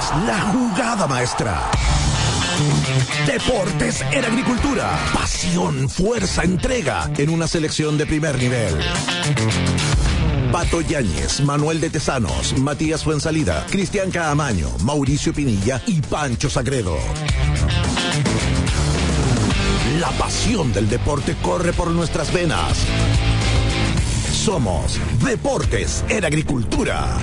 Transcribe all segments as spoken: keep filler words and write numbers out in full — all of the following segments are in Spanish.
la jugada maestra. Deportes en Agricultura. Pasión, fuerza, entrega en una selección de primer nivel. Pato Yáñez, Manuel de Tesanos, Matías Fuensalida, Cristian Caamaño, Mauricio Pinilla y Pancho Sagredo. La pasión del deporte corre por nuestras venas. Somos Deportes en Agricultura.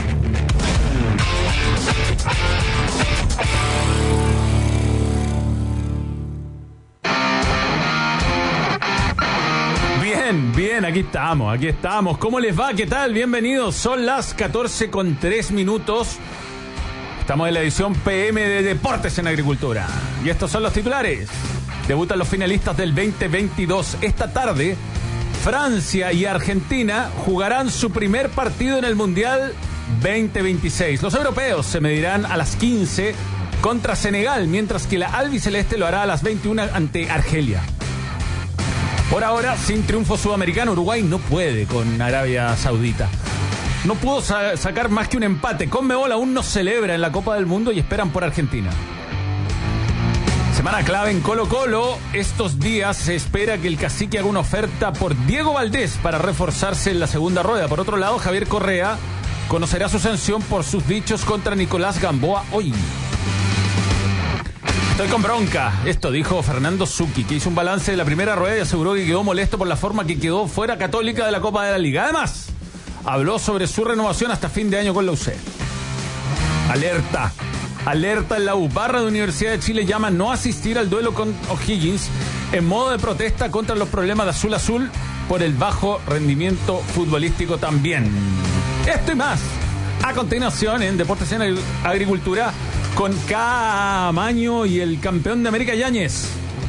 Bien, bien, aquí estamos, aquí estamos. ¿Cómo les va? ¿Qué tal? Bienvenidos. Son las catorce con tres minutos. Estamos en la edición P M de Deportes en Agricultura. Y estos son los titulares. Debutan los finalistas del veinte veintidós. Esta tarde, Francia y Argentina jugarán su primer partido en el Mundial veinte veintiséis. Los europeos se medirán a las quince contra Senegal, mientras que la albiceleste lo hará a las veintiuna ante Argelia. Por ahora, sin triunfo sudamericano, Uruguay no puede con Arabia Saudita. No pudo sa- sacar más que un empate. Conmebol aún no celebra en la Copa del Mundo y esperan por Argentina. Semana clave en Colo-Colo. Estos días se espera que el cacique haga una oferta por Diego Valdés para reforzarse en la segunda rueda. Por otro lado, Javier Correa conocerá su sanción por sus dichos contra Nicolás Gamboa hoy. Estoy con bronca. Esto dijo Fernando Zucchi, que hizo un balance de la primera rueda y aseguró que quedó molesto por la forma que quedó fuera Católica de la Copa de la Liga. Además, habló sobre su renovación hasta fin de año con la U C. Alerta. Alerta en la U. Barra de Universidad de Chile llama no asistir al duelo con O'Higgins en modo de protesta contra los problemas de Azul Azul por el bajo rendimiento futbolístico también. Esto y más a continuación en Deportes en Agricultura con Caamaño y el campeón de América Yáñez.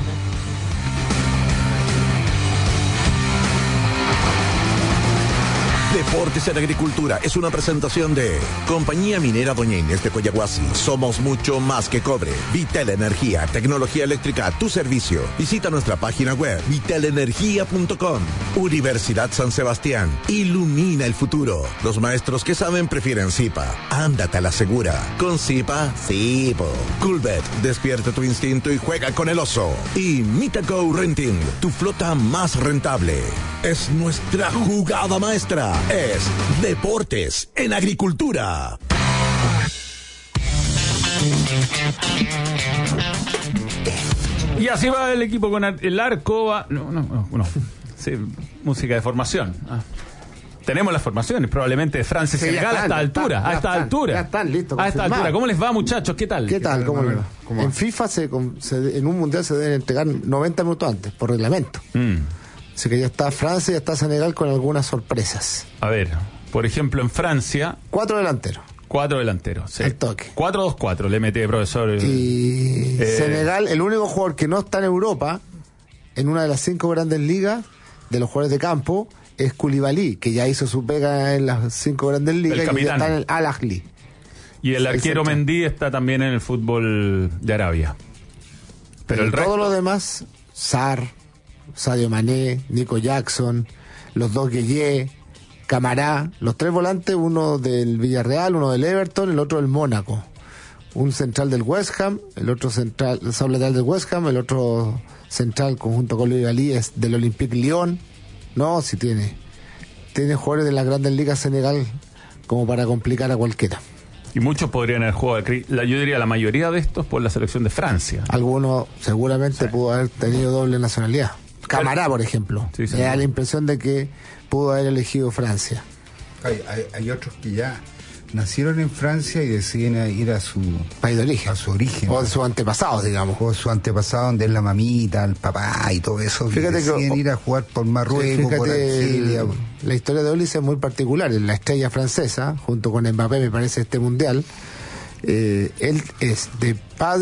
Deportes en Agricultura es una presentación de Compañía Minera Doña Inés de Coyahuasi. Somos mucho más que cobre. Vitel Energía, tecnología eléctrica a tu servicio. Visita nuestra página web vitel energía punto com. Universidad San Sebastián. Ilumina el futuro. Los maestros que saben prefieren Zipa. Ándate a la segura. Con Zipa, sí, po. Coolbet, despierta tu instinto y juega con el oso. Y Mitaco Renting, tu flota más rentable. Es nuestra jugada maestra. Es Deportes en Agricultura. Y así va el equipo con el arco. Va... No, no, no. no. Sí, música de formación. Ah. Tenemos las formaciones, probablemente de Francia y sí, Senegal a esta altura. Están, a esta están, altura. Ya están listos. A esta altura. ¿Cómo les va, muchachos? ¿Qué tal? ¿Qué tal? ¿Cómo les va? ¿Cómo en FIFA, se, se, en un mundial se deben entregar noventa minutos antes, por reglamento. Mm. Así que ya está Francia y ya está Senegal con algunas sorpresas. A ver, por ejemplo, en Francia... Cuatro delanteros. Cuatro delanteros, sí. Al toque. cuatro dos cuatro le mete, profesor. Y eh... Senegal, el único jugador que no está en Europa, en una de las cinco grandes ligas, de los jugadores de campo, es Koulibaly, que ya hizo su pega en las cinco grandes ligas el y ya está en el Al Ahly. Y el arquero Exacto. Mendy está también en el fútbol de Arabia. Pero, Pero el resto... todo lo demás, Sarr, Sadio Mané, Nico Jackson, los dos Gueye, Camará, los tres volantes, uno del Villarreal, uno del Everton, el otro del Mónaco. Un central del West Ham, el otro central, el lateral del West Ham, el otro central conjunto con Koulibaly es del Olympique Lyon. No, si tiene. Tiene jugadores de las grandes ligas Senegal como para complicar a cualquiera. Y muchos podrían haber jugado, yo diría la mayoría de estos por la selección de Francia. Algunos seguramente sí. Pudo haber tenido doble nacionalidad. Camará, por ejemplo. Sí, sí, me da la impresión de que pudo haber elegido Francia. Hay, hay, hay otros que ya nacieron en Francia y deciden ir a su país de origen. A su origen. O a su antepasado, digamos. O a su antepasado, donde es la mamita, el papá y todo eso. Fíjate que deciden ir a jugar por Marruecos, fíjate, por Argelia. El, la historia de Ulises es muy particular. La estrella francesa, junto con Mbappé, me parece, este mundial. Eh, él es de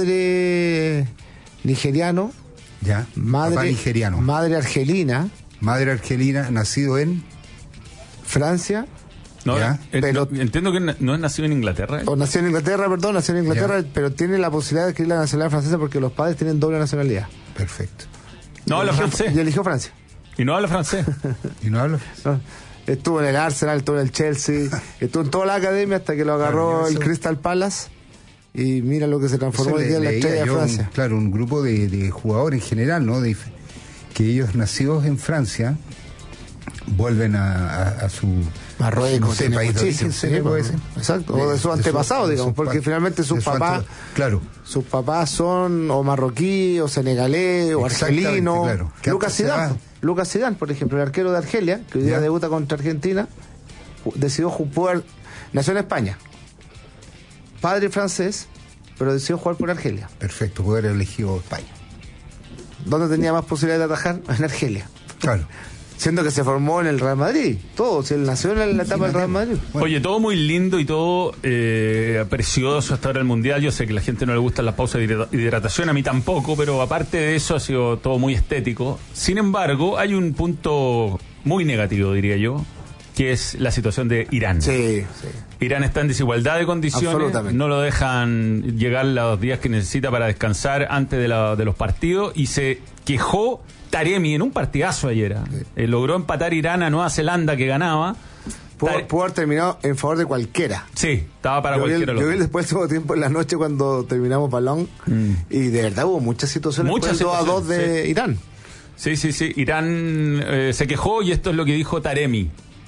padre nigeriano. Ya, madre, papá nigeriano. Madre argelina. Madre argelina, nacido en Francia. No, ¿ya? Pero entiendo que no es nacido en Inglaterra. ¿eh? O nació en Inglaterra, perdón, nació en Inglaterra, ¿ya? Pero tiene la posibilidad de adquirir la nacionalidad francesa porque los padres tienen doble nacionalidad. Perfecto. No habla francés. Y eligió Francia. Y no habla francés. y no habla francés. No. Estuvo en el Arsenal, estuvo en el Chelsea, estuvo en toda la academia hasta que lo agarró el Crystal Palace y mira lo que se transformó hoy día en la estrella de Francia. Un, claro, un grupo de, de jugadores en general, ¿no? De, que ellos nacidos en Francia vuelven a, a, a su Marruecos, no sé, país de origen, sí, ¿se puede decir? decir? Exacto, o de sus antepasados, digamos, su, porque finalmente sus papás, claro, sus papás son o marroquí, o senegalés, o argelino. Claro. Lucas Zidane, Lucas Zidane, por ejemplo, el arquero de Argelia, que hoy día ¿Ya? debuta contra Argentina, decidió jugar, nació en España, padre francés, pero decidió jugar por Argelia. Perfecto, poder haber elegido España. ¿Dónde tenía más posibilidad de atajar? En Argelia. Claro. Siendo que se formó en el Real Madrid. Todo, si él nació en la etapa del Real Madrid. Bueno. Oye, todo muy lindo y todo eh, precioso hasta ahora el Mundial. Yo sé que a la gente no le gustan las pausas de hidratación, a mí tampoco, pero aparte de eso ha sido todo muy estético. Sin embargo, hay un punto muy negativo, diría yo, que es la situación de Irán. Sí, sí. Irán está en desigualdad de condiciones, no lo dejan llegar los días que necesita para descansar antes de, la, de los partidos, y se quejó Taremi en un partidazo ayer. Sí. Eh, logró empatar Irán a Nueva Zelanda, que ganaba. Pudo, pudo haber terminado en favor de cualquiera. Sí, estaba para yo cualquiera. Vi el, yo vi después del segundo tiempo en la noche cuando terminamos balón, mm. y de verdad hubo muchas situaciones. Muchas dos a dos de sí. Irán. Sí, sí, sí. Irán eh, se quejó, y esto es lo que dijo Taremi.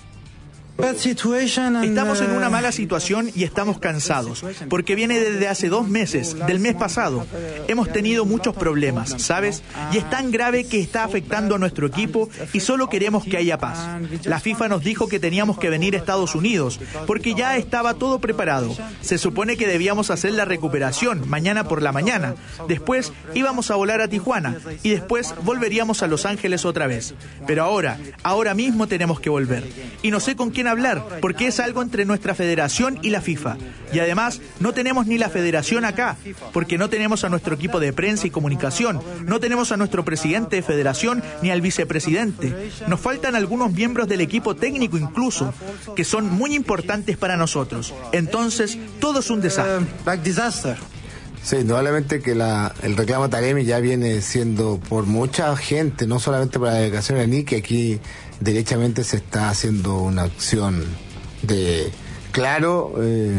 Estamos en una mala situación y estamos cansados, porque viene desde hace dos meses, del mes pasado. Hemos tenido muchos problemas, ¿sabes? Y es tan grave que está afectando a nuestro equipo y solo queremos que haya paz. La FIFA nos dijo que teníamos que venir a Estados Unidos, porque ya estaba todo preparado. Se supone que debíamos hacer la recuperación mañana por la mañana. Después íbamos a volar a Tijuana y después volveríamos a Los Ángeles otra vez. Pero ahora, ahora mismo tenemos que volver. Y no sé con quién hablar, porque es algo entre nuestra federación y la FIFA. Y además, no tenemos ni la federación acá, porque no tenemos a nuestro equipo de prensa y comunicación, no tenemos a nuestro presidente de federación ni al vicepresidente. Nos faltan algunos miembros del equipo técnico incluso, que son muy importantes para nosotros. Entonces, todo es un desastre. Sí, indudablemente que la, el reclamo Taremi ya viene siendo por mucha gente, no solamente por la delegación de Ni, que aquí derechamente se está haciendo una acción de, claro, eh,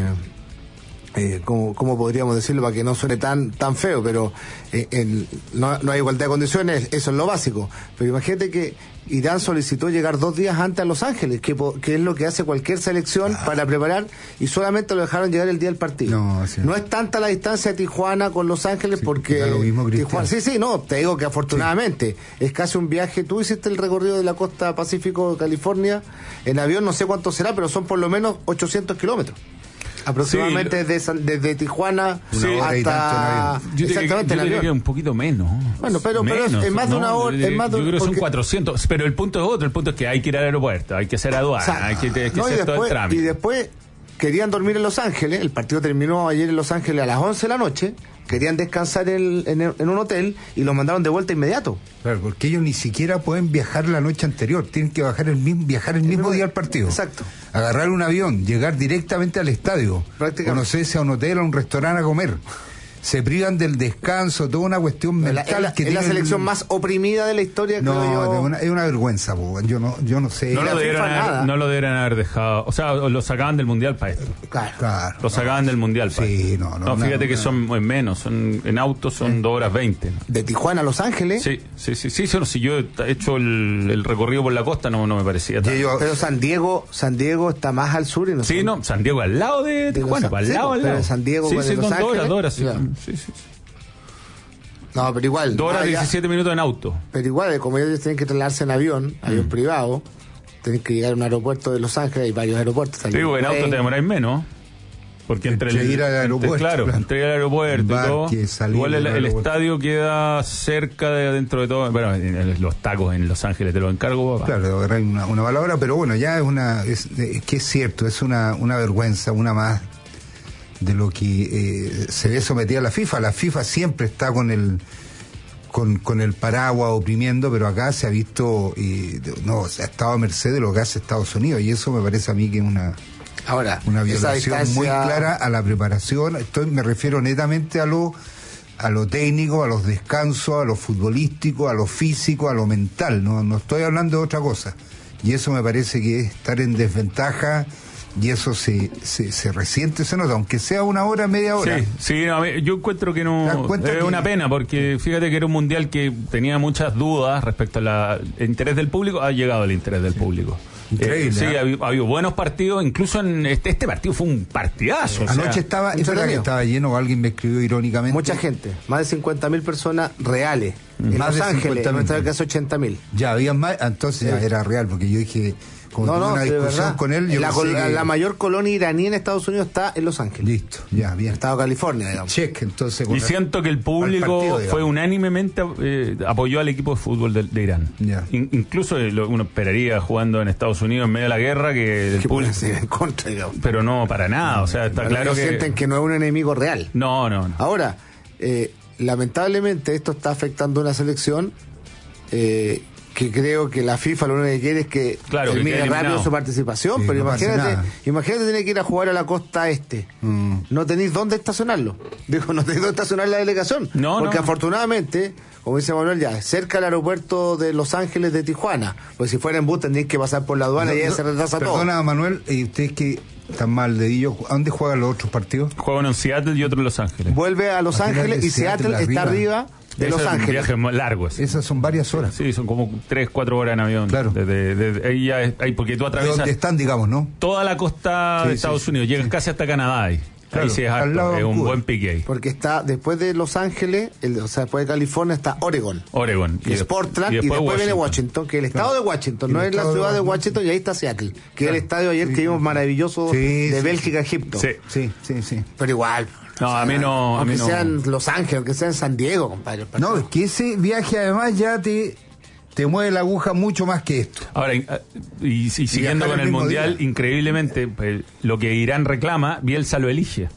eh, ¿cómo, ¿cómo podríamos decirlo para que no suene tan tan feo? Pero eh, el, no, no hay igualdad de condiciones, eso es lo básico. Pero imagínate que Irán solicitó llegar dos días antes a Los Ángeles, que, que es lo que hace cualquier selección ah. para preparar, y solamente lo dejaron llegar el día del partido. No, sí. no es tanta la distancia de Tijuana con Los Ángeles, sí, porque lo mismo, Tijuana, sí, sí, no, te digo que afortunadamente sí. es casi un viaje. Tú hiciste el recorrido de la costa Pacífico de California en avión, no sé cuánto será, pero son por lo menos ochocientos kilómetros. Aproximadamente sí, desde, desde Tijuana sí, hasta... Yo exactamente, yo diría que un poquito menos. Bueno, pero, menos, pero es más de una hora. Yo, es más de, yo creo que porque... son cuatrocientos, pero el punto es otro. El punto es que hay que ir al aeropuerto, hay que hacer aduana, o sea, hay que, hay que no, hacer después, todo el trámite. Y después querían dormir en Los Ángeles. El partido terminó ayer en Los Ángeles a las once de la noche. Querían descansar en, en, en un hotel y los mandaron de vuelta inmediato. Claro, porque ellos ni siquiera pueden viajar la noche anterior, tienen que bajar el mismo, viajar el, el mismo día al partido. Exacto. Agarrar un avión, llegar directamente al estadio, conocerse a un hotel, a un restaurante a comer. Se privan del descanso, toda una cuestión mental. Es la, que es la selección más oprimida de la historia, no, creo yo. Es una, es una vergüenza, po. yo no yo no sé. No lo, debieron haber, no lo debieron haber dejado. O sea, lo sacaban del Mundial para esto. Claro. claro lo sacaban no, del Mundial para sí, esto. No, no, no, fíjate no, que no. son menos. Son, en auto son dos horas veinte. De Tijuana a Los Ángeles. Sí, sí, sí. sí, sí si yo he hecho el, el recorrido por la costa, no, no me parecía tanto. Yo, pero San Diego San Diego está más al sur. Y no sí, no, San Diego al lado de Tijuana. De al sí, lado, al lado. San Diego sí, con sí, Los son Ángeles. dos horas, dos horas. Sí, claro. sí, sí, sí. No, pero igual. Dos horas ah, diecisiete minutos en auto. Pero igual, como ellos tienen que trasladarse en avión, avión mm. privado, tienen que llegar a un aeropuerto de Los Ángeles, hay varios aeropuertos. Sí, en auto te demoráis menos. Porque entre, entre el, ir al aeropuerto, entre, claro, claro, entre ir al aeropuerto Embarque, y todo. Igual el, el estadio queda cerca de dentro de todo. Bueno, los tacos en Los Ángeles te lo encargo, papá. Claro, una, una palabra, pero bueno, ya es una. Es, es que es cierto, es una, una vergüenza, una más de lo que eh, se ve sometida a la FIFA. La FIFA siempre está con el. Con, con el paraguas oprimiendo, pero acá se ha visto, eh, no, se ha estado a merced de lo que hace Estados Unidos, y eso me parece a mí que es una, Ahora, una violación distancia... muy clara a la preparación. Estoy, me refiero netamente a lo, a lo técnico, a los descansos, a lo futbolístico, a lo físico, a lo mental, no, no estoy hablando de otra cosa, y eso me parece que es estar en desventaja y eso se, se, se resiente, se nota, aunque sea una hora, media hora. Sí, sí, a ver, yo encuentro que no es que... una pena, porque fíjate que era un mundial que tenía muchas dudas respecto al interés del público. Ha llegado el interés del público. Increíble. Eh, sí, ¿eh? ha, habido, ha habido buenos partidos, incluso en este, este partido fue un partidazo. O Anoche sea, estaba, es verdad que estaba lleno, alguien me escribió irónicamente. Mucha gente, más de cincuenta mil personas reales. Mm. En Más Los de Ángeles, en nuestro caso ochenta mil. Ya, había más, entonces Sí. ya era real, porque yo dije, como No, tuve no, una sí, de discusión verdad. con él, yo la, pensé col- que- la mayor colonia iraní en Estados Unidos está en Los Ángeles. Listo, ya, bien. Estado de California, digamos. Check, entonces. y siento que el público partido, fue digamos. unánimemente eh, apoyó al equipo de fútbol de, de Irán. Ya. In- incluso eh, lo, uno esperaría jugando en Estados Unidos en medio de la guerra que el Que público, pueden ser en contra, digamos. pero no para nada. O sea, está Pero claro ellos que sienten que no es un enemigo real. no, no, no. Ahora, eh, lamentablemente esto está afectando a una selección eh, que creo que la FIFA lo único que quiere es que Claro, que termine quede rápido eliminado. su participación, Sí, pero no pase imagínate, nada. imagínate tener que ir a jugar a la costa este. Mm. No tenéis dónde estacionarlo. Digo, no tenéis dónde estacionar la delegación. No, porque no. afortunadamente, como dice Manuel, ya cerca del aeropuerto de Los Ángeles de Tijuana. Pues si fuera en bus tendréis que pasar por la aduana y ahí se retrasa todo. Perdona, Manuel, ¿y ustedes que están mal dedillo? ¿A dónde juegan los otros partidos? Juega uno en Seattle y otro en Los Ángeles. Vuelve a Los Al final Ángeles de y Seattle, Seattle está arriba. arriba de Ese Los es un Ángeles. viaje muy largo ese. Esas son varias horas. Sí, son como tres, cuatro horas en avión. Claro. Desde, desde- ahí ya es- ahí porque tú De atraviesas donde están, digamos, ¿no? toda la costa Sí, de sí, Estados sí, Unidos, llegas sí. casi hasta Canadá ahí. Claro, ahí sí es al harto, lado de es un Vancouver. buen pique ahí. Porque está después de Los Ángeles, el- o sea, después de California está Oregon. Oregon. Y es después- Portland y después, viene Washington. Washington, que es el estado Claro. de Washington, Y no el es la estado de ciudad de Washington. Washington y ahí está Seattle, que es Claro. el estadio ayer Sí, que vimos sí. maravilloso Sí, de sí. Bélgica-Egipto. Sí. Sí, sí, sí. Pero igual. No, a mí no- a Aunque mí no. sean Los Ángeles, aunque sea en San Diego, compadre. el partido. No, es que ese viaje además ya te, te mueve la aguja mucho más que esto. Ahora, y, y- y siguiendo viajar con el el mismo Mundial, día. increíblemente, pues, lo que Irán reclama, Bielsa lo elige.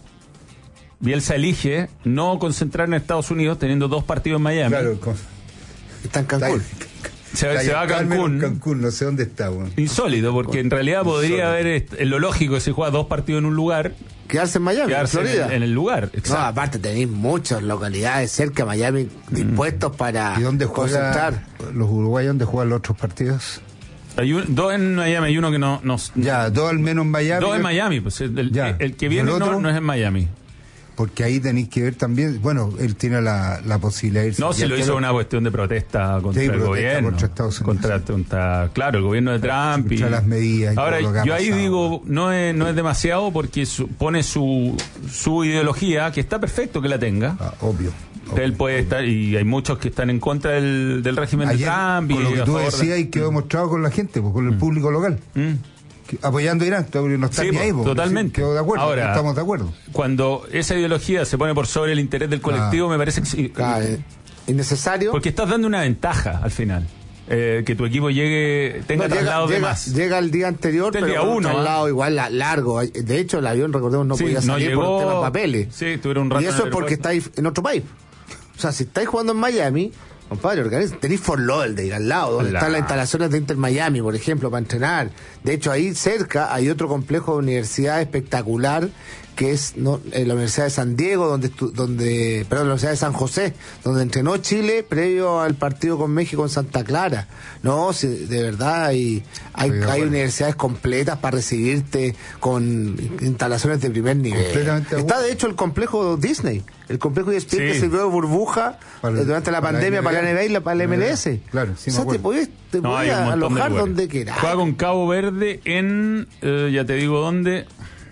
Bielsa elige no concentrar en Estados Unidos teniendo dos partidos en Miami. Claro, con- Está en Cancún. Se, va- Playa se va a Carmen, Cancún. Cancún, no sé dónde está, weón. Insólito, porque en realidad podría haber, est- en lo lógico, que se juega dos partidos en un lugar, Quedarse en Miami, en quedarse en Florida. el, en el lugar. No, Exacto. aparte tenéis muchas localidades cerca de Miami dispuestos para ¿Y dónde concentrar. juegan los uruguayos? ¿Dónde juegan los otros partidos? Hay un- dos en Miami, hay uno que no... no Ya, dos al menos en Miami. dos en Miami, pues el, Ya. el que ¿Y viene el no, otro? no es en Miami. Porque ahí tenéis que ver también, bueno, él tiene la, la posibilidad de irse. No, si Ya lo que hizo lo- una cuestión de protesta contra Sí, el protesta gobierno. contra Estados Unidos. Contra, contra- claro, el gobierno de Trump. Contra y, las medidas y ahora, todo lo que ha yo ahí pasado. digo, no es, no es demasiado porque su- pone su, su ideología, que está perfecto que la tenga. Ah, obvio. Que él puede estar, y hay muchos que están en contra del, del régimen Ayer, de Trump. con y lo que a tú favor de- decías y quedó demostrado con la gente, pues, con el público local. Mm. Que- apoyando a Irán, no está Sí, ni po, ahí, po, totalmente. quedó de acuerdo, Ahora, estamos de acuerdo. Cuando esa ideología se pone por sobre el interés del colectivo, Ah. me parece que sí, Claro, eh, innecesario. porque estás dando una ventaja al final. Eh, que tu equipo llegue, tenga No, traslados de llega, más. llega el día anterior, Del pero día con un uno, traslado ¿ah? igual la- largo. De hecho, el avión, recordemos, no Sí, podía no salir por llegó- el tema de papeles. sí, tuvieron un rato y en eso el es porque aeropuerto. estáis en otro país. O sea, si estáis jugando en Miami, compadre, organiz- tenéis Fort Lauderdale al lado, donde Al están lado. las instalaciones de Inter Miami, por ejemplo, para entrenar. De hecho, ahí cerca hay otro complejo de universidad espectacular, que es no, eh, la Universidad de San Diego, donde, estu- donde perdón, la Universidad de San José, donde entrenó Chile previo al partido con México en Santa Clara. No, si, de verdad hay, hay, Estoy de hay acuerdo. universidades completas para recibirte con instalaciones de primer nivel. Completamente de Está acuerdo. de hecho el complejo Disney, el complejo de E S P N Sí. que sirvió de burbuja Para- eh, durante la para la pandemia N B A. para la N B A y la- para la M L S. Claro, sí o me sea, te acuerdo. podías, te No, hay podías un montón de alojar lugares. donde quieras. Juega con Cabo Verde en, eh, ya te digo dónde,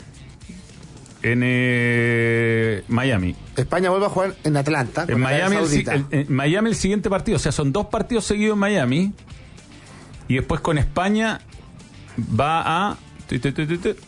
en eh, Miami. España vuelve a jugar en Atlanta. con En Arabia Miami, el, si- Saudita. el- en Miami el siguiente partido, o sea, son dos partidos seguidos en Miami y después con España va a tu, tu, tu, tu, tu,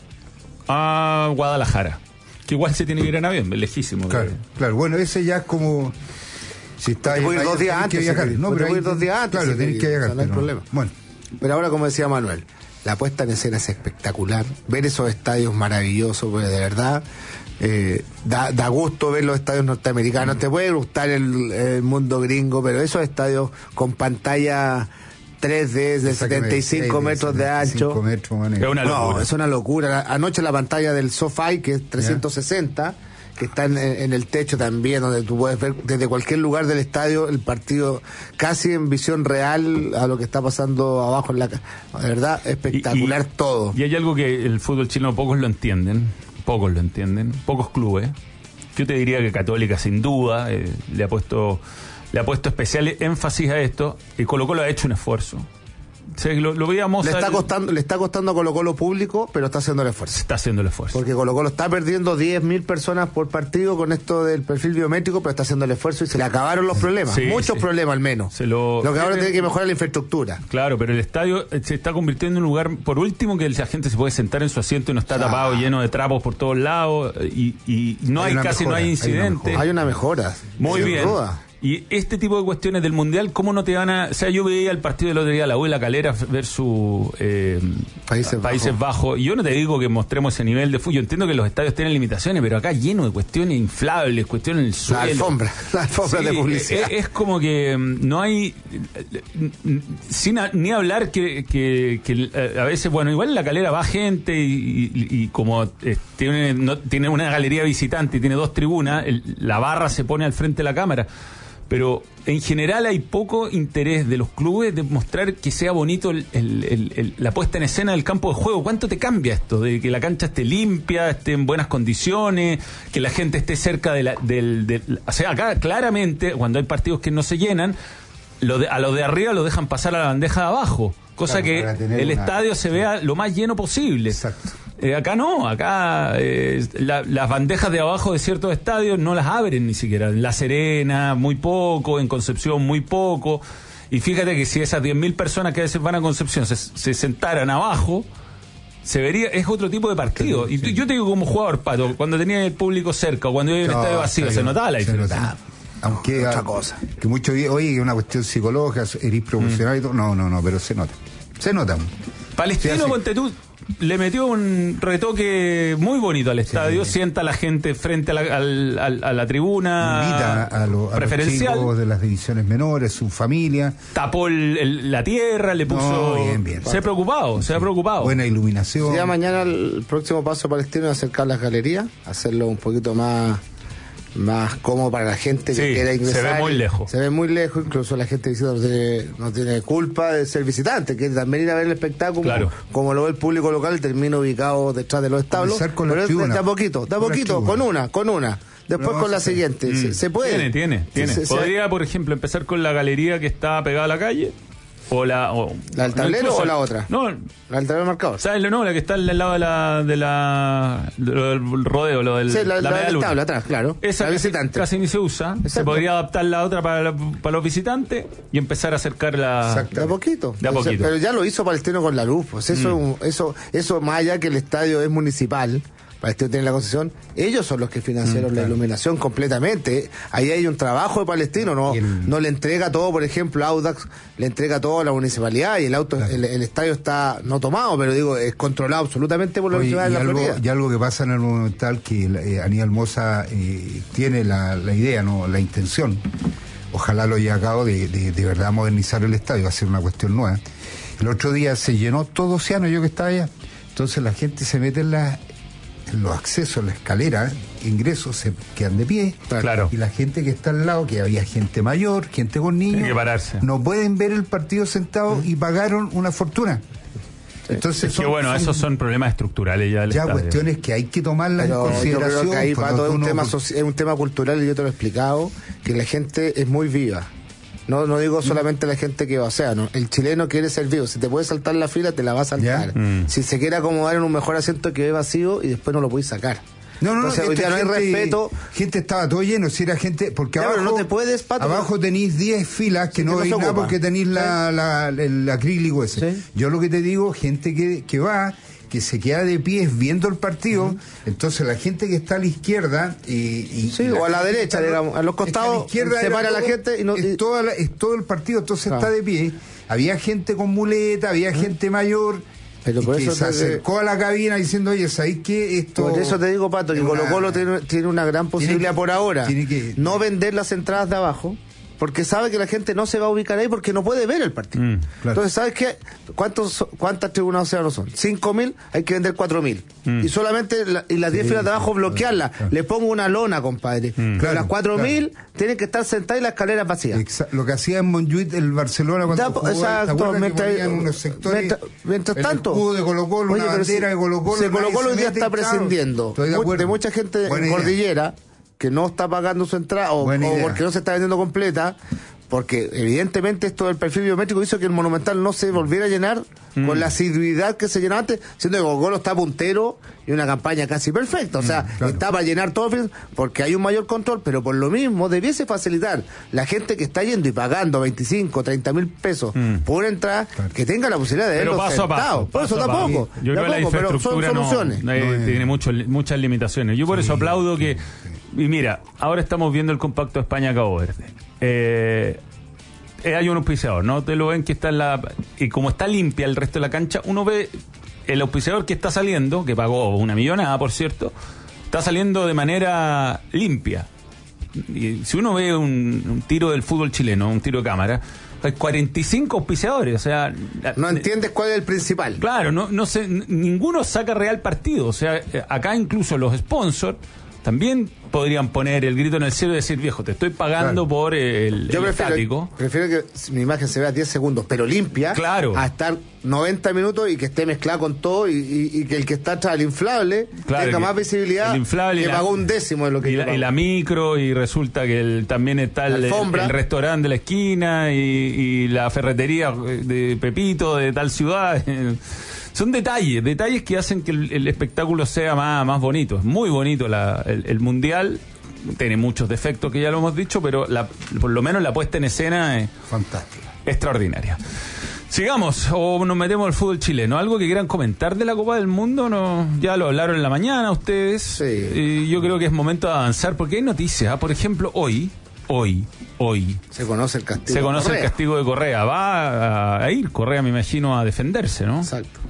a Guadalajara, que igual se tiene que ir en avión, es lejísimo. Claro, claro. Bueno, ese ya es como. Si está Te puedo ir ahí, dos días tenés antes, que viajar. si querés. No, Te pero puedo ahí ir dos días antes, Claro, si tenés querés. que viajar. O sea, no hay pero- problema. Bueno, Pero ahora, como decía Manuel, la puesta en escena es espectacular. Ver esos estadios maravillosos, pues de verdad, eh, da, da gusto ver los estadios norteamericanos. Te puede gustar el, el mundo gringo, pero esos estadios con pantalla tres D de sáqueme setenta y cinco seis, metros de setenta y cinco ancho. metros, man, Es una locura. No, es una locura. Anoche la pantalla del SoFi, que es trescientos sesenta, que están en, en el techo también, donde tú puedes ver desde cualquier lugar del estadio el partido casi en visión real a lo que está pasando abajo en la ca- de verdad, espectacular y, y, todo. Y hay algo que el fútbol chileno pocos lo entienden, pocos lo entienden, pocos clubes. Yo te diría que Católica sin duda eh, le ha puesto le ha puesto especial énfasis a esto, y Colo-Colo ha hecho un esfuerzo. O sea, lo, lo veíamos Le está al... costando, le está costando a Colo-Colo público, pero está haciendo el esfuerzo. está haciendo el esfuerzo. Porque Colo-Colo está perdiendo diez mil personas por partido con esto del perfil biométrico, pero está haciendo el esfuerzo y se le acabaron los problemas. Sí, Muchos sí. problemas al menos. Se lo... Lo que ahora eh, tiene que mejorar la infraestructura. Claro, pero el estadio se está convirtiendo en un lugar, por último, que la gente se puede sentar en su asiento y no está Ah. tapado, lleno de trapos por todos lados, y, y no hay, Hay una casi mejora, no hay hay una incidentes. mejora. Hay una mejora. Muy sin bien. duda. Y este tipo de cuestiones del Mundial, ¿cómo no te van a...? O sea, yo veía el partido del otro día, la U y la Calera versus eh, Países Países Bajos. Y yo no te digo que mostremos ese nivel de fútbol. Yo entiendo que los estadios tienen limitaciones, pero acá lleno de cuestiones inflables, cuestiones en el La suelo. alfombra, la alfombra Sí, de publicidad. Es, es como que mm, no hay... mm, Sin a- ni hablar que, que, que, eh, a veces, bueno, igual en la Calera va gente y, y- y como eh, tiene, no, tiene una galería visitante y tiene dos tribunas, el- la barra se pone al frente de la cámara. Pero en general hay poco interés de los clubes de mostrar que sea bonito el, el, el, el, la puesta en escena del campo de juego. ¿Cuánto te cambia esto? De que la cancha esté limpia, esté en buenas condiciones, que la gente esté cerca de la, del, del... O sea, acá claramente, cuando hay partidos que no se llenan, lo de, a los de arriba lo dejan pasar a la bandeja de abajo. Cosa Claro, para que tener el una- estadio se vea lo más lleno posible. Exacto. Eh, acá no, acá eh, la- las bandejas de abajo de ciertos estadios no las abren ni siquiera. En La Serena, muy poco, en Concepción, muy poco. Y fíjate que si esas diez mil personas que a veces van a Concepción se, se sentaran abajo, se vería, es otro tipo de partido. Sí, y sí. yo te digo como jugador, Pato, cuando tenía el público cerca o cuando iba el No, estadio vacío, está se bien, notaba la se diferencia. nota. Aunque Otra ah, cosa. que muchos dicen, oye, que es una cuestión psicológica, eres profesional y todo. No, no, no, pero se nota. Se nota. Palestino, Sí, así. ponte tú, le metió un retoque muy bonito al estadio, Sí. sienta a la gente frente a la, al- al- a la tribuna Invita a, lo- a los preferencial, chicos de las divisiones menores, su familia. tapó el- el- la tierra, le puso... No, bien, bien. Se ha preocupado, se ha preocupado. Buena iluminación. Ya mañana el próximo paso palestino es acercar las galerías, hacerlo un poquito más más cómodo para la gente que Sí, quiera ingresar. se ve muy lejos. Se ve muy lejos, incluso la gente visita no tiene, no tiene culpa de ser visitante, quiere también ir a ver el espectáculo, Claro. como lo ve el público local, termina ubicado detrás de los establos. Comenzar con las Pero es de tribunas. a poquito, de a Con las poquito, tribunas. con una, con una. Después Pero con la vamos a hacer. siguiente. Se, se puede. Tiene, tiene, tiene. Se- se- Podría, por ejemplo, empezar con la galería que está pegada a la calle, o la... O, ¿La del tablero incluso- o la otra? No, La del tablero marcador. ¿sabes? No, la que está al lado de la, de la de lo del rodeo, lo del Sí, la, la, media del luna. tabla atrás, claro. Esa la casi, visitante. casi ni se usa. Se Exacto. podría adaptar la otra para, la- para los visitantes y empezar a acercar la... Exacto. De a poquito. De a O sea, poquito. pero ya lo hizo Palestino con la luz. Pues eso, Mm. es un- eso, eso más allá que el estadio es municipal, Palestino tiene la concesión, ellos son los que financiaron Mm, la iluminación completamente. Ahí hay un trabajo de Palestino, no, Y el- no le entrega todo, por ejemplo, Audax le entrega todo a la municipalidad y el auto, Claro. el, el estadio está no tomado, pero digo, es controlado absolutamente por la Oye, ciudad de y, la algo, Florida. y algo que pasa en el Monumental, que eh, Aníbal Mosa eh, tiene la, la idea, no la intención, ojalá lo lleve a cabo, de, de, de verdad modernizar el estadio, va a ser una cuestión nueva. El otro día se llenó todo Océano, yo que estaba allá, entonces la gente se mete en, la, en los accesos, la escalera, ingresos, se quedan de pie, Claro. y la gente que está al lado, que había gente mayor, gente con niños, Tiene que pararse. no pueden ver el partido sentado y pagaron una fortuna. Entonces Es que son- bueno, son- esos son problemas estructurales ya del ya estadio. cuestiones que hay que tomarlas en Pero yo consideración. creo que ahí, por Pato, lo es que un, uno- tema soci- es un tema cultural y yo te lo he explicado, que la gente es muy viva. No no digo solamente la gente que va, o sea, no, el chileno quiere ser vivo. Si te puede saltar la fila, te la va a saltar. Ya. Mm. Si se quiere acomodar en un mejor asiento que ve vacío y después no lo puedes sacar. No, no, no, Entonces, hoy esta día no hay gente- respeto. Gente estaba todo lleno, si era gente. Porque Ya, abajo. pero no te puedes, Pato, abajo tenéis diez filas que Sí, no que no veis se nada ocupa. porque tenéis la, la- el acrílico ese. Sí. Yo lo que te digo, gente que, que va, que se queda de pies viendo el partido, entonces la gente que está a la izquierda y, y- Sí, y o a la gente que derecha, está digamos, a los está costados, la izquierda separa era a la todo- gente y no- y- es, toda la- es todo el partido, entonces Claro. está de pie. Había gente con muleta, había gente mayor. Pero y por que eso se te- acercó a la cabina diciendo, oye, ¿sabéis qué? Esto Por eso te digo, Pato, que es Colo una- Colo tiene, tiene una gran posibilidad que- por ahora. tiene que- no vender las entradas de abajo, porque sabe que la gente no se va a ubicar ahí porque no puede ver el partido. Mm, claro. Entonces, ¿sabes qué? ¿Cuántos, ¿Cuántas tribunas océano son? cinco mil, hay que vender cuatro mil. Mm. Y solamente la, y las diez Sí, filas de abajo claro, bloquearlas. claro. Le pongo una lona, compadre. Mm. Pero Claro, las cuatro mil claro. tienen que estar sentadas y las escaleras vacías. Exa- lo que hacía en Montjuic el Barcelona cuando Ya, jugó, exacto, ¿te acuerdas que mientras- ponían unos sectores, mientras- mientras el tanto. escudo de Colo-Colo, Oye, una pero bandera si- de Colo-Colo, si nadie Colo-Colo se hoy día mete, está claro, prescindiendo estoy de mu- acuerdo. de mucha gente Buena en idea. Cordillera que no está pagando su entrada o, Buena o idea. porque no se está vendiendo completa, porque evidentemente esto del perfil biométrico hizo que el Monumental no se volviera a llenar Mm. con la asiduidad que se llenaba antes, siendo que Colo-Colo está puntero y una campaña casi perfecta, o sea, Mm, claro. está para llenar todo porque hay un mayor control, pero por lo mismo debiese facilitar la gente que está yendo y pagando veinticinco, treinta mil pesos Mm. por entrada, Claro. que tenga la posibilidad de Pero verlos paso a paso. sentados. Por eso paso a paso. tampoco, Yo creo que la tampoco, pero son infraestructura no, soluciones. no hay- No es- tiene mucho, muchas limitaciones. Yo por eso aplaudo que... Y mira, ahora estamos viendo el compacto España-Cabo Verde. Eh, eh, hay un auspiciador, ¿no? Te lo ven que está en la... Y como está limpia el resto de la cancha, uno ve el auspiciador que está saliendo, que pagó una millonada, por cierto, está saliendo de manera limpia. Y si uno ve un, un tiro del fútbol chileno, un tiro de cámara, hay cuarenta y cinco auspiciadores, o sea... No entiendes cuál es el principal. Claro, no, no sé, n- ninguno saca real partido. O sea, eh, acá incluso los sponsors también podrían poner el grito en el cielo y decir, viejo, te estoy pagando Claro. por el, Yo el prefiero, estático. prefiero que mi imagen se vea diez segundos, pero limpia, Claro. a estar noventa minutos y que esté mezclada con todo y, y- y que el que está atrás, el inflable, Claro, tenga que más visibilidad, el inflable y que la- pagó un décimo de lo que Y yo la, pago. y la micro, y resulta que el, también está el, La el, alfombra. el restaurante de la esquina y, y la ferretería de Pepito de tal ciudad. Son detalles, detalles que hacen que el, el espectáculo sea más, más bonito. Es muy bonito la, el, el Mundial. Tiene muchos defectos que ya lo hemos dicho, pero la, por lo menos la puesta en escena es Fantástico. extraordinaria. Sigamos, o nos metemos al fútbol chileno. ¿Algo que quieran comentar de la Copa del Mundo? No, ya lo hablaron en la mañana ustedes. Sí. Y yo creo que es momento de avanzar, porque hay noticias. Por ejemplo, hoy, hoy, hoy, Se conoce el castigo. se conoce Correa. el castigo de Correa. Va a, a ir Correa, me imagino, a defenderse, ¿no? Exacto.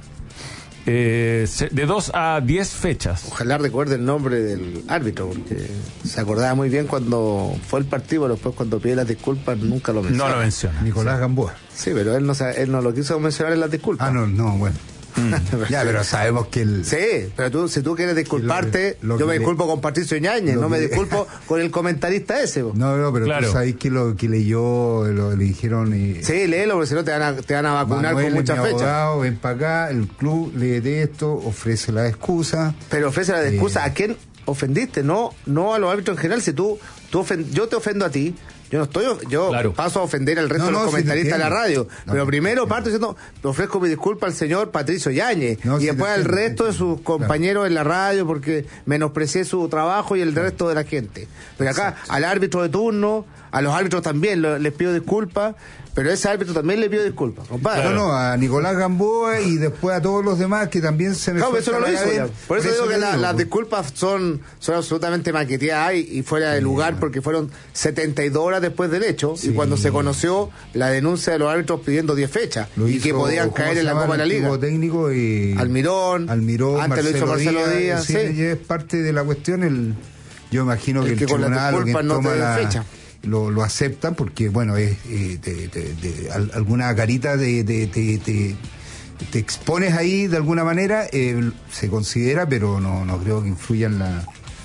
Eh, se- de dos a diez fechas. Ojalá recuerde el nombre del árbitro, porque se acordaba muy bien cuando fue el partido, pero después cuando pide las disculpas nunca lo No mencionó. lo menciona. Nicolás Gamboa. Sí, pero él no, sa- él no lo quiso mencionar en las disculpas. Ah, no, no, bueno. Ya, pero sabemos que el... Sí, pero tú, si tú quieres disculparte, Lo que- lo yo que me le- disculpo con Patricio Ñañez, lo no me que le- disculpo con el comentarista ese. po. No, no, pero Claro. tú sabes que lo que leyó, lo, le dijeron... Y, Sí, léelo, porque si no te van a, te van a vacunar Manuel con es muchas mi fechas. abogado, ven para acá, el club lee de esto, ofrece la excusa. Pero ofrece la excusa Eh. a quién ofendiste, no no a los árbitros en general. Si tú, tú ofen- yo te ofendo a ti, yo no estoy, yo Claro. paso a ofender al resto No, de los no, sí te comentaristas de la entiendo. radio. No, pero te primero entiendo. parto diciendo, le ofrezco mi disculpa al señor Patricio Yáñez No, y sí te después al entiendo, resto de sus entiendo. compañeros en la radio porque menosprecié su trabajo y el resto de la gente. Pero acá, al árbitro de turno, a los árbitros también lo- les pido disculpas, pero a ese árbitro también le pido disculpas, compadre. Claro. No, no, a Nicolás Gamboa y después a todos los demás que también se me Claro, eso no suelta lo la hizo ya. cadena. Por eso digo que le la- digo, las pues. disculpas son, son absolutamente maqueteadas y, y fuera de lugar porque fueron setenta y dos horas después del hecho Sí. y cuando se conoció la denuncia de los árbitros pidiendo diez fechas Lo y hizo, que podían ¿cómo caer se en la llama? Copa de la El Liga. antiguo técnico y Almirón, Almirón, antes lo hizo Marcelo Díaz, sí, sí. y es parte de la cuestión. El, yo imagino El que el que con las tribunal o quien disculpas no te toma den la, fecha. lo, lo aceptan porque, bueno, es eh, de, de- de- al- alguna carita de, de- de- de- te expones ahí de alguna manera, eh, se considera, pero no, no creo que influya en la.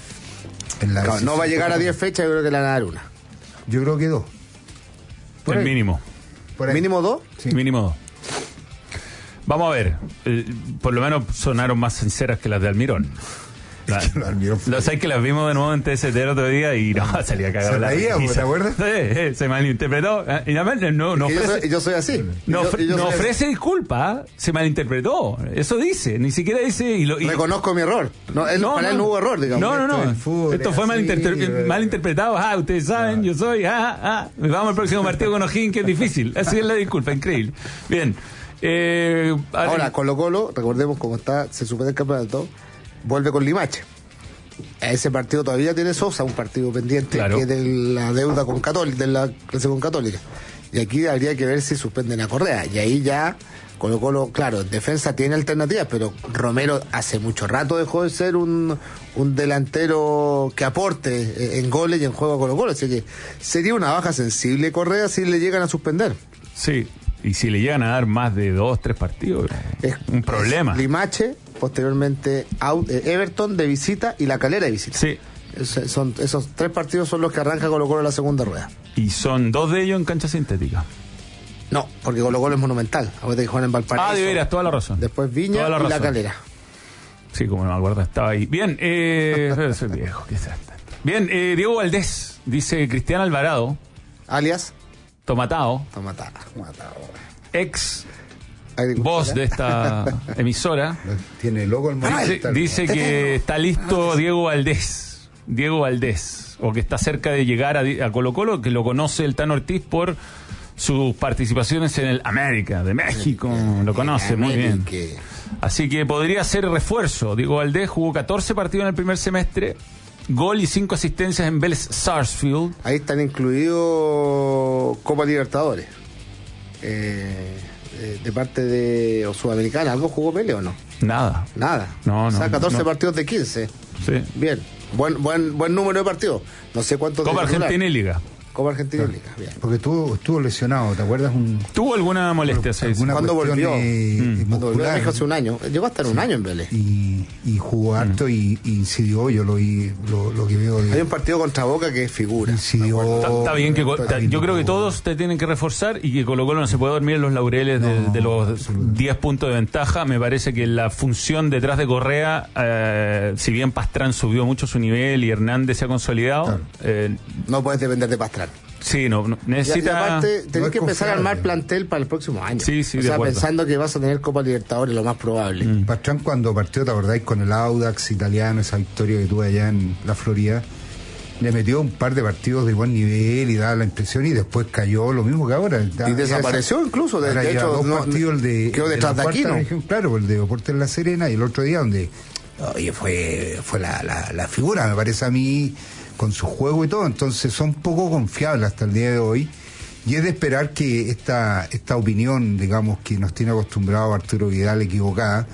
En la Claro, no va a llegar a diez fechas, yo creo que le van a dar una. Yo creo que dos. Por El ahí. mínimo. Por ahí. ¿Mínimo dos? Sí. Mínimo dos. Vamos a ver. El- por lo menos sonaron más sinceras que las de Almirón. La- Es que lo Almirón fue- Lo sé que las vimos de nuevo en T S T el otro día y no, salía cagado Se la reía, risa. ¿te acuerdas? Sí, eh, se malinterpretó. eh, Y además no, no Y yo, ofrece, soy, yo soy así. no, Y yo- ofre- y yo no soy así. ofrece disculpa, se malinterpretó. Eso dice, ni siquiera dice. Y lo, y- Reconozco mi error. No, él- para él no hubo error, digamos. No, no, no. Esto del fútbol Esto es fue así, malinterpre- eh. malinterpretado. Ah, ustedes saben, yo soy. Ah, ah. Vamos al próximo partido con O'Higgins, que es difícil. Así es la disculpa, increíble. Bien. Eh, Ahora, Colo Colo, recordemos cómo está, se supone el campeonato, vuelve con Limache. A ese partido todavía tiene Sosa, un partido pendiente Claro. que es de la deuda con Católica, de la clase con Católica. Y aquí habría que ver si suspenden a Correa. Y ahí ya Colo Colo, claro, en defensa tiene alternativas, pero Romero hace mucho rato dejó de ser un, un delantero que aporte en goles y en juego a Colo Colo. Así que sería una baja sensible Correa si le llegan a suspender. Sí, y si le llegan a dar más de dos, tres partidos, es un problema. Es Limache, posteriormente Everton de visita y La Calera de visita. Sí. Es, son, esos tres partidos son los que arranca Colo Colo en la segunda rueda. Y son dos de ellos en cancha sintética. No, porque Colo Colo es monumental. Ahorita que juegan en Valparaíso. Ah, de veras, toda la razón. Después Viña la y razón. La Calera. Sí, como no me acuerdo, estaba ahí. Bien, eh, soy viejo, ¿qué es esto? Bien, eh, Diego Valdés, dice Cristian Alvarado, alias Tomatao, Tomatao, Tomatao. ex voz de esta emisora. Tiene logo el Dice, dice que está listo Diego Valdés. Diego Valdés, o que está cerca de llegar a, a Colo Colo, que lo conoce el Tano Ortiz por sus participaciones en el América de México, lo conoce muy bien. Así que podría ser refuerzo. Diego Valdés jugó catorce partidos en el primer semestre, gol y cinco asistencias en Vélez Sarsfield. Ahí están incluidos Copa Libertadores. Eh, eh, de parte de o Sudamericana, ¿algo jugó Vélez o no? Nada. Nada. No, no. O sea, catorce no. partidos de quince. Sí. Bien. Buen, buen, buen número de partidos. No sé cuántos. Copa Argentina y Liga. Copa Argentina y Liga. Bien. Porque estuvo, estuvo lesionado, ¿te acuerdas? Un, Tuvo alguna molestia, sí. ¿Cuándo volvió? Eh, mm. Cuando volvió a México hace un año. Llegó a estar sí. un año en Vélez. Y, y jugó harto mm. y, y incidió, yo lo vi, lo, lo que veo. De, Hay un partido contra Boca que es figura. Incidió, está, está bien que está yo creo que todos te tienen que reforzar y que Colo Colo no se puede dormir en los laureles no, de, de los diez puntos de ventaja. Me parece que la función detrás de Correa, eh, si bien Pastrán subió mucho su nivel y Hernández se ha consolidado, claro. eh, no puedes depender de Pastrán. Sí, no, no necesita. Y, y aparte, tenés no que empezar a armar plantel para el próximo año. Sí, sí, o de sea, acuerdo. pensando que vas a tener Copa Libertadores, lo más probable. Mm. Pastrán, cuando partió, ¿te acordáis? Con el Audax italiano, esa victoria que tuve allá en la Florida, le metió un par de partidos de buen nivel y daba la impresión, y después cayó lo mismo que ahora. Y desapareció esa, incluso. De, de hecho, dos no, partidos, el de, quedó detrás de, de Aquino. Región, claro, el de Deportes en La Serena, y el otro día donde, oye, fue, fue la, la, la figura, me parece a mí, con su juego y todo. Entonces son poco confiables hasta el día de hoy, y es de esperar que esta esta opinión, digamos, que nos tiene acostumbrado Arturo Vidal equivocada,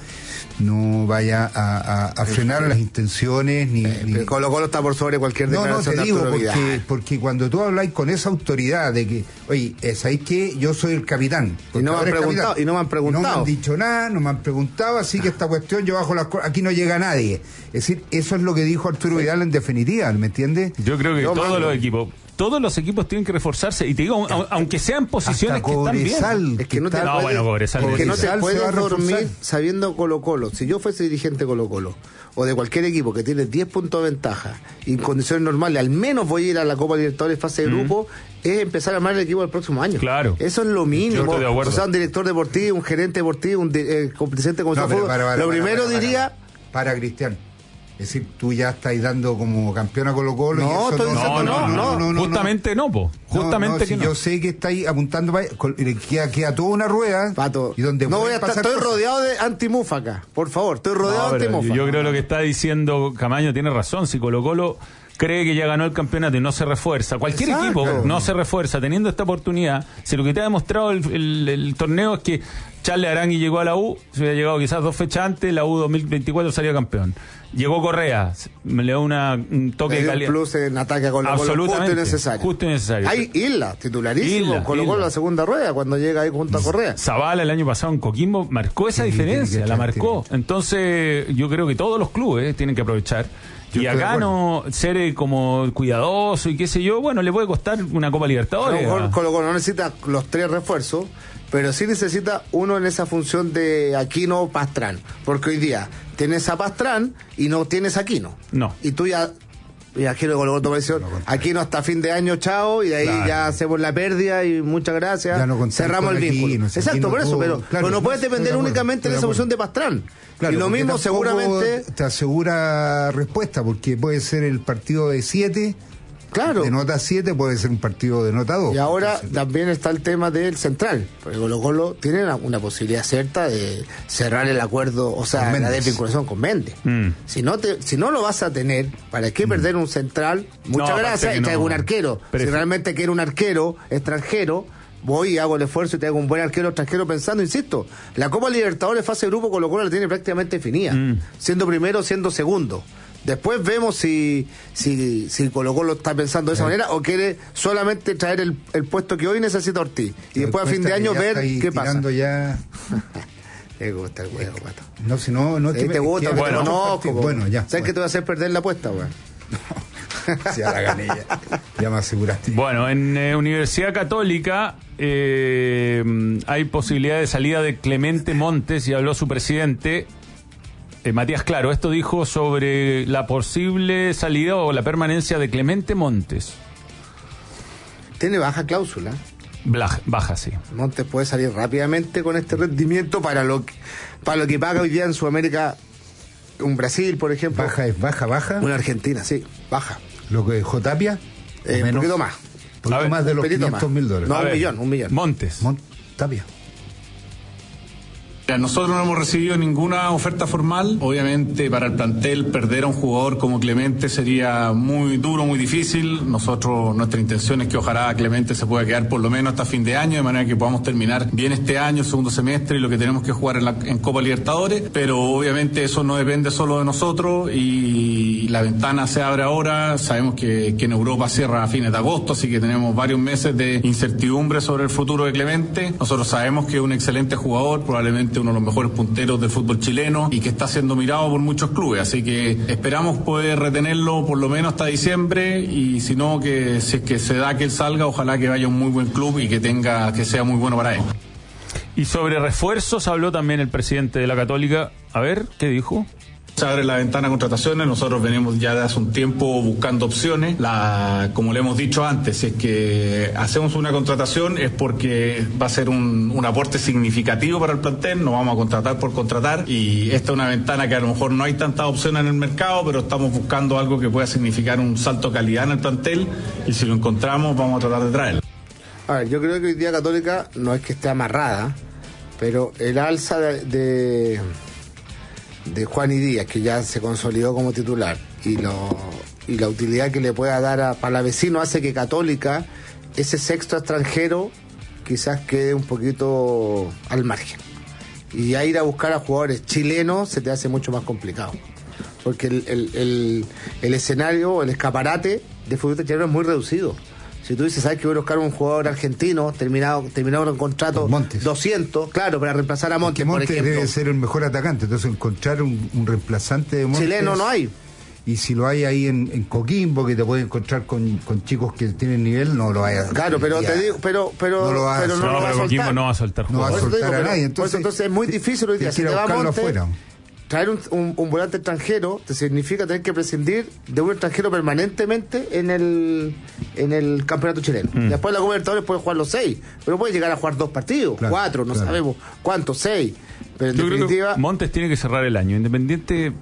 no vaya a, a, a frenar las intenciones ni, eh, ni... Colo Colo está por sobre cualquier declaración. No, no, te de digo, Arturo porque, Vidal. porque cuando tú hablas con esa autoridad de que, oye, ¿sabéis qué? Yo soy el capitán. Y no, me han preguntado, y no me han preguntado. No me han dicho nada, no me han preguntado, así que esta cuestión yo bajo las cosas, aquí no llega nadie. Es decir, eso es lo que dijo Arturo sí. Vidal en definitiva, ¿me entiendes? Yo creo que yo todos mando. los equipos todos los equipos tienen que reforzarse, y te digo, aunque sean posiciones que están bien. Es que no te no, puedes, bueno, Cobresal, es que no te puedes dormir reforzar. sabiendo Colo Colo. Si yo fuese dirigente Colo Colo, o de cualquier equipo que tiene diez puntos de ventaja, y en condiciones normales, al menos voy a ir a la Copa Libertadores fase de mm. grupo, es empezar a armar el equipo del próximo año. Claro. Eso es lo mínimo. O sea, un director deportivo, un gerente deportivo, un de, eh, presidente como no, fútbol, para, para, lo para, primero para, para, diría... Para, para Cristian. Es decir, tú ya estás dando como campeón a Colo Colo. No, y eso estoy no, diciendo, no, no, no, no, no, justamente no, po. Justamente no, no, que si no. Yo sé que estáis apuntando para queda, queda toda una rueda. Pato, y donde no voy a estar, estoy cosas. rodeado de antimúfaca, por favor, estoy rodeado No, de antimúfaca. yo creo que lo que está diciendo Camaño tiene razón. Si Colo Colo cree que ya ganó el campeonato y no se refuerza, cualquier Exacto. equipo no se refuerza teniendo esta oportunidad, si lo que te ha demostrado el, el, el torneo es que Charles Arangui llegó a la U, se hubiera llegado quizás dos fechas antes, la U dos mil veinticuatro salió campeón. Llegó Correa, me le dio una, un toque de calidad. Un plus en ataque a Colo Colo, absolutamente, justo y necesario. Justo y necesario. Hay Isla, titularísimo, Isla, Colo Colo Isla. la segunda rueda cuando llega ahí junto a Correa. Zavala el año pasado en Coquimbo marcó esa Sí, diferencia, que la echar, marcó. tiene. Entonces yo creo que todos los clubes tienen que aprovechar. Yo y estoy de acá no ser eh, como cuidadoso y qué sé yo, bueno, le puede costar una Copa A Libertadores. lo mejor ¿eh? Colo Colo no necesita los tres refuerzos, pero sí necesita uno en esa función de Aquino Pastrán, porque hoy día tienes a Pastrán y no tienes a Aquino. No. Y tú ya, ya quiero Colo Colo toma decisión, Aquino hasta fin de año, chao, y de ahí Claro. ya hacemos la pérdida y muchas gracias, Ya no contáis cerramos con el vínculo. Aquino, si Exacto, Aquino por eso, todo- pero, claro, pero no no, puedes estoy de depender acuerdo, únicamente estoy de de esa función de acuerdo. Pastrán. Claro, y lo porque mismo tampoco seguramente... te asegura respuesta, porque puede ser el partido de siete, Claro. de nota siete, puede ser un partido de nota dos. Y ahora Entonces, también está el tema del central, porque Colo Colo tiene una, una posibilidad cierta de cerrar el acuerdo, o sea, Con la Méndez. desvinculación con Méndez. Mm. Si no te, si no lo vas a tener, ¿para qué perder un central? Muchas No, gracias, aparte y que traigo no. un arquero. Pero si es- realmente quiere un arquero extranjero, voy y hago el esfuerzo y te hago un buen arquero extranjero pensando, insisto, la Copa Libertadores fase de grupo Colo-Colo la tiene prácticamente definida, mm. siendo primero, siendo segundo. Después vemos si si, si Colo-Colo está pensando de esa sí. manera o quiere solamente traer el, el puesto que hoy necesita Ortiz. Y después a fin de año ver qué pasa. Ya... Me gusta el huevo, Pato. No, si no, no te, te gusta, que, bueno, te conozco. Bueno, ya. ¿Sabes bueno. que te voy a hacer perder la apuesta, weón? No. Ya la gané, ya. Ya me aseguraste. Bueno, en eh, Universidad Católica eh, hay posibilidad de salida de Clemente Montes y habló su presidente. Eh, Matías Claro, esto dijo sobre la posible salida o la permanencia de Clemente Montes. Tiene baja cláusula. Baja, baja, sí. Montes puede salir rápidamente con este rendimiento para lo que, para lo que paga hoy día en Sudamérica un Brasil, por ejemplo. ¿Baja es baja, baja? Una Argentina, sí, baja. ¿Lo que dejó Tapia? Eh, un poquito más. Un poquito ver, más de los quinientos mil dólares. No, un ver, millón, un millón. Montes. Mont Tapia. Nosotros no hemos recibido ninguna oferta formal. Obviamente para el plantel perder a un jugador como Clemente sería muy duro, muy difícil. Nosotros, nuestra intención es que ojalá Clemente se pueda quedar por lo menos hasta fin de año, de manera que podamos terminar bien este año, segundo semestre, y lo que tenemos que jugar en, la, en Copa Libertadores. Pero obviamente eso no depende solo de nosotros y la ventana se abre ahora. Sabemos que, que en Europa cierra a fines de agosto, así que tenemos varios meses de incertidumbre sobre el futuro de Clemente. Nosotros sabemos que es un excelente jugador, probablemente uno de los mejores punteros del fútbol chileno y que está siendo mirado por muchos clubes, así que esperamos poder retenerlo por lo menos hasta diciembre y si no, que si es que se da que él salga, ojalá que vaya a un muy buen club y que tenga, que sea muy bueno para él. Y sobre refuerzos habló también el presidente de la Católica. A ver, ¿qué dijo? Se abre la ventana de contrataciones, nosotros venimos ya de hace un tiempo buscando opciones. La, como le hemos dicho antes, si es que hacemos una contratación es porque va a ser un, un aporte significativo para el plantel, no vamos a contratar por contratar y esta es una ventana que a lo mejor no hay tantas opciones en el mercado, pero estamos buscando algo que pueda significar un salto de calidad en el plantel y si lo encontramos vamos a tratar de traerlo. A ver, yo creo que hoy día Católica no es que esté amarrada, pero el alza de... de... de Juan y Díaz, que ya se consolidó como titular, y lo y la utilidad que le pueda dar a Palavecino hace que Católica, ese sexto extranjero, quizás quede un poquito al margen. Y ya ir a buscar a jugadores chilenos se te hace mucho más complicado. Porque el, el, el, el escenario, el escaparate de fútbol chileno es muy reducido. Si tú dices, ¿sabes que voy a buscar un jugador argentino terminado terminado un contrato doscientos? Claro, para reemplazar a Montes, Montes por ejemplo. Debe ser el mejor atacante, entonces encontrar un, un reemplazante de Montes... Chileno no hay. Y si lo hay ahí en, en Coquimbo, que te puedes encontrar con, con chicos que tienen nivel, no lo vayas a... Claro, pero ya. te digo, pero, pero, no lo va a, pero no, no, lo va a soltar. No va a soltar No va a soltar digo, a nadie. Entonces, entonces es muy difícil hoy día. Si te va Montes, afuera. Traer un, un, un volante extranjero te significa tener que prescindir de un extranjero permanentemente en el en el campeonato chileno. Mm. Después la Copa Libertadores puede jugar los seis, pero puede llegar a jugar dos partidos, claro, cuatro, no claro. sabemos cuántos, seis. Pero en Yo definitiva... creo que Montes tiene que cerrar el año. Independiente,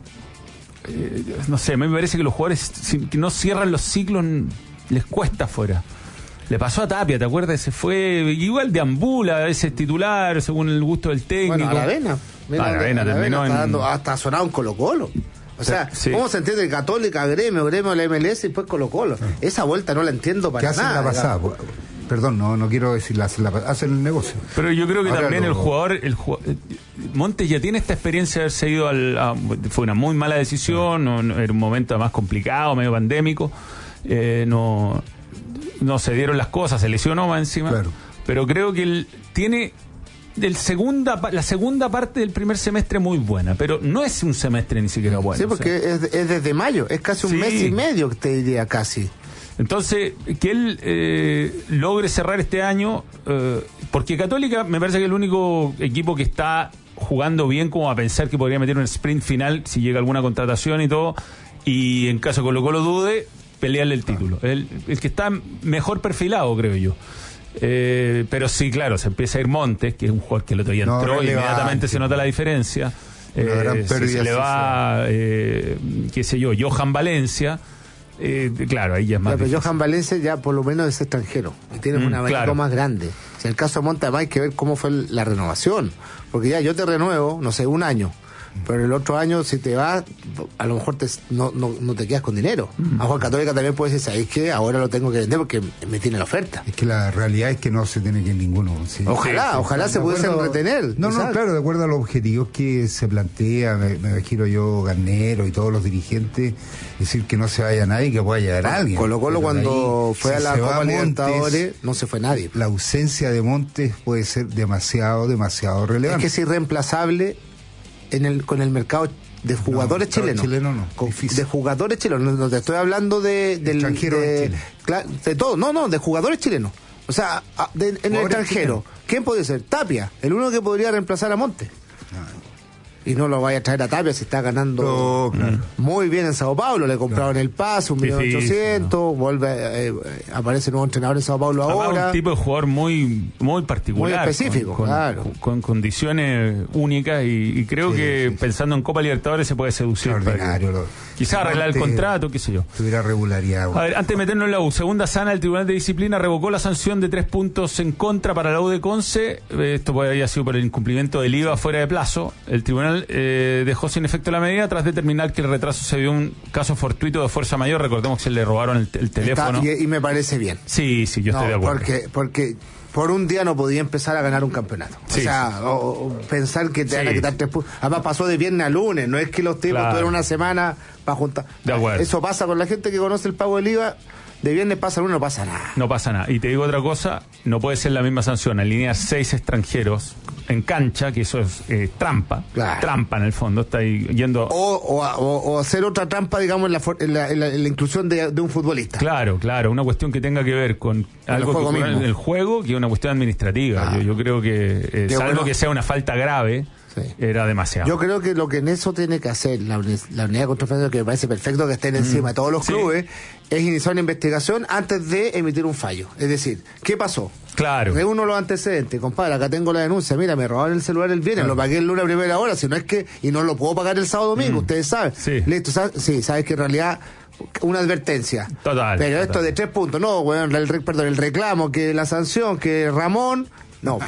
eh, no sé, a mí me parece que los jugadores si, que no cierran los ciclos les cuesta afuera. Le pasó a Tapia, ¿te acuerdas? Se fue igual de ambula, a veces titular, según el gusto del técnico. Bueno, a la Avena. Mira, a la Avena terminó en... dando, hasta sonado un Colo-Colo. O sea, sí. ¿Cómo se entiende Católica, Gremio, Gremio, la M L S y después Colo-Colo? Sí. Esa vuelta no la entiendo para ¿Qué hacen nada. la pasada? Pues, perdón, no no quiero decir la, la hacen el negocio. Pero yo creo que Ahora también lo... el jugador, el jugador, Montes ya tiene esta experiencia de haberse ido al... A, fue una muy mala decisión, no, no, era un momento más complicado, medio pandémico, eh, no... no se dieron las cosas, se lesionó más encima, claro. Pero creo que él tiene el segunda, la segunda parte del primer semestre muy buena, pero no es un semestre ni siquiera bueno. Sí, porque o sea. es, es desde mayo, es casi un sí. mes y medio, que te diría casi. Entonces, que él eh, logre cerrar este año, eh, porque Católica me parece que es el único equipo que está jugando bien como a pensar que podría meter un sprint final si llega alguna contratación y todo, y en caso que Colo-Colo dude, pelearle el título. El, el que está mejor perfilado, creo yo. Eh, pero sí, claro, se empieza a ir Montes, que es un jugador que el otro día entró no, y inmediatamente se nota la diferencia. Eh, se, se le va, eh, qué sé yo, Johan Valencia. Eh, claro, ahí ya es más. Claro, pero Johan Valencia ya por lo menos es extranjero y tiene mm, un abanico claro. más grande. Si en el caso de Montes hay que ver cómo fue la renovación. Porque ya yo te renuevo, no sé, un año. pero el otro año si te vas, a lo mejor te, no, no, no te quedas con dinero. Mm. A Juan Católica también puede decir, ¿sabes qué? Ahora lo tengo que vender porque me tiene la oferta. Es que la realidad es que no se tiene que ir ninguno. ¿Sí? Ojalá, sí, ojalá se pudiesen retener. No, no, claro, de acuerdo a los objetivos que se plantea, me, me imagino yo, Garnero y todos los dirigentes, decir que no se vaya nadie, que pueda llegar alguien. Colo Colo cuando ahí, fue si a la Copa Libertadores no se fue nadie. La ausencia de Montes puede ser demasiado, demasiado relevante. Es que es irreemplazable en el con el mercado de jugadores no, chilenos. Chileno no, con, de jugadores chilenos. No, no te estoy hablando de del extranjero de, de, Chile. Cla, de todo. No, no, de jugadores chilenos. O sea, de, en el extranjero. Chileno. ¿Quién podría ser? Tapia, el único que podría reemplazar a Montes. No. Y no lo vaya a traer a Tapia si está ganando no, claro. muy bien en Sao Paulo. Le compraron claro. el pase, un millón ochocientos, vuelve, eh, aparece nuevo entrenador en Sao Paulo Además, ahora. Un tipo de jugador muy muy particular. Muy específico, con, claro. Con, con condiciones únicas y, y creo sí, que sí, pensando sí. en Copa Libertadores se puede seducir. Extraordinario. Lo, quizás arreglar el contrato, qué sé yo. Tuviera regularidad. Bueno. A ver, antes de meternos en la U, segunda sana, el Tribunal de Disciplina revocó la sanción de tres puntos en contra para la U de Conce. Esto había sido por el incumplimiento del I V A fuera de plazo. El Tribunal eh, dejó sin efecto la medida tras determinar que el retraso se dio un caso fortuito de fuerza mayor. Recordemos que se le robaron el, el teléfono. Está, y, y me parece bien. Sí, sí, yo no, estoy de acuerdo. Porque, porque por un día no podía empezar a ganar un campeonato. Sí, o sea, sí. o, o pensar que te sí. van a quitar tres puntos. Además pasó de viernes a lunes. No es que los tipos claro. tuvieron una semana para juntar. De acuerdo. Eso pasa con la gente que conoce el pago del I V A. De viernes pasa uno, no pasa nada. No pasa nada. Y te digo otra cosa, no puede ser la misma sanción. Alinear seis extranjeros en cancha, que eso es eh, trampa. Claro. Trampa en el fondo, está ahí yendo... O, o, o, o hacer otra trampa, digamos, en la, en la, en la, en la inclusión de, de un futbolista. Claro, claro. Una cuestión que tenga que ver con algo el que en el juego, que es una cuestión administrativa. Claro. Yo, yo creo que, eh, salvo bueno. que sea una falta grave... Sí. Era demasiado. Yo creo que lo que en eso tiene que hacer la, la unidad de control, que me parece perfecto que estén encima mm. de todos los sí. clubes, es iniciar una investigación antes de emitir un fallo. Es decir, ¿qué pasó? Claro. Reúno los antecedentes, compadre, acá tengo la denuncia, mira, me robaron el celular el viernes, claro. lo pagué el lunes a primera hora, si no es que, y no lo puedo pagar el sábado domingo, mm. ustedes saben. Sí. Listo, ¿sabes? Sí, sabes que en realidad una advertencia. Total. Pero total. esto de tres puntos, no, bueno, el, perdón, el reclamo, que la sanción, que Ramón, no.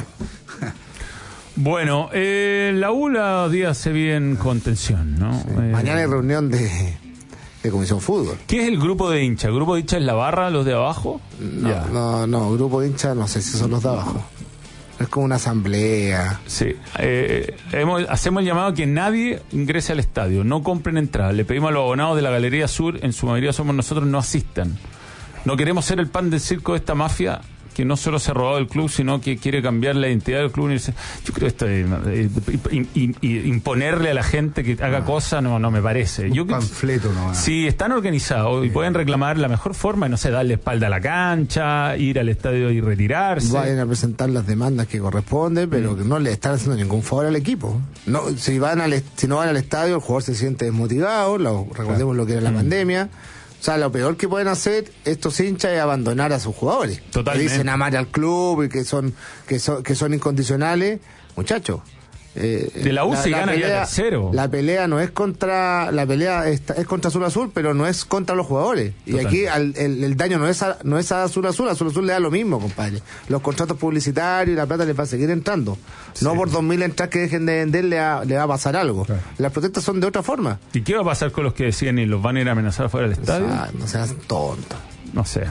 Bueno, eh, la U los días se vienen con tensión, ¿no? Sí. Eh, Mañana hay reunión de, de Comisión Fútbol. ¿Qué es el grupo de hinchas? ¿El grupo de hinchas es la barra, los de abajo? No, ya. no, no, grupo de hinchas no sé si son los de abajo. Es como una asamblea. Sí, eh, hemos, hacemos el llamado a que nadie ingrese al estadio, no compren entradas. Le pedimos a los abonados de la Galería Sur, en su mayoría somos nosotros, no asistan. No queremos ser el pan del circo de esta mafia que no solo se ha robado el club, sino que quiere cambiar la identidad del club. Yo creo que esto es, eh, eh, imponerle a la gente que haga no. cosas no no me parece. Un Yo, panfleto nomás. Si están organizados sí. y pueden reclamar la mejor forma, no sé, darle espalda a la cancha, ir al estadio y retirarse. Vayan a presentar las demandas que corresponden, pero mm. que no le están haciendo ningún favor al equipo. No, si van al si no van al estadio, el jugador se siente desmotivado, lo, recordemos claro. lo que era la mm. pandemia. O sea, lo peor que pueden hacer estos hinchas es abandonar a sus jugadores. Totalmente. Que dicen amar al club y que son que son que son incondicionales. Muchachos, eh, de la U se gana ya tercero. La pelea no es contra la pelea es, es contra Azul Azul, pero no es contra los jugadores. Totalmente. Y aquí al, el, el daño no es a, no es a Azul Azul, a Azul Azul le da lo mismo, compadre. Los contratos publicitarios y la plata les va a seguir entrando. Sí. No por dos mil entradas que dejen de vender le va, le va a pasar algo. Claro. Las protestas son de otra forma. ¿Y qué va a pasar con los que decían y los van a ir a amenazar fuera del estadio? Ah, no seas tonto. No sé.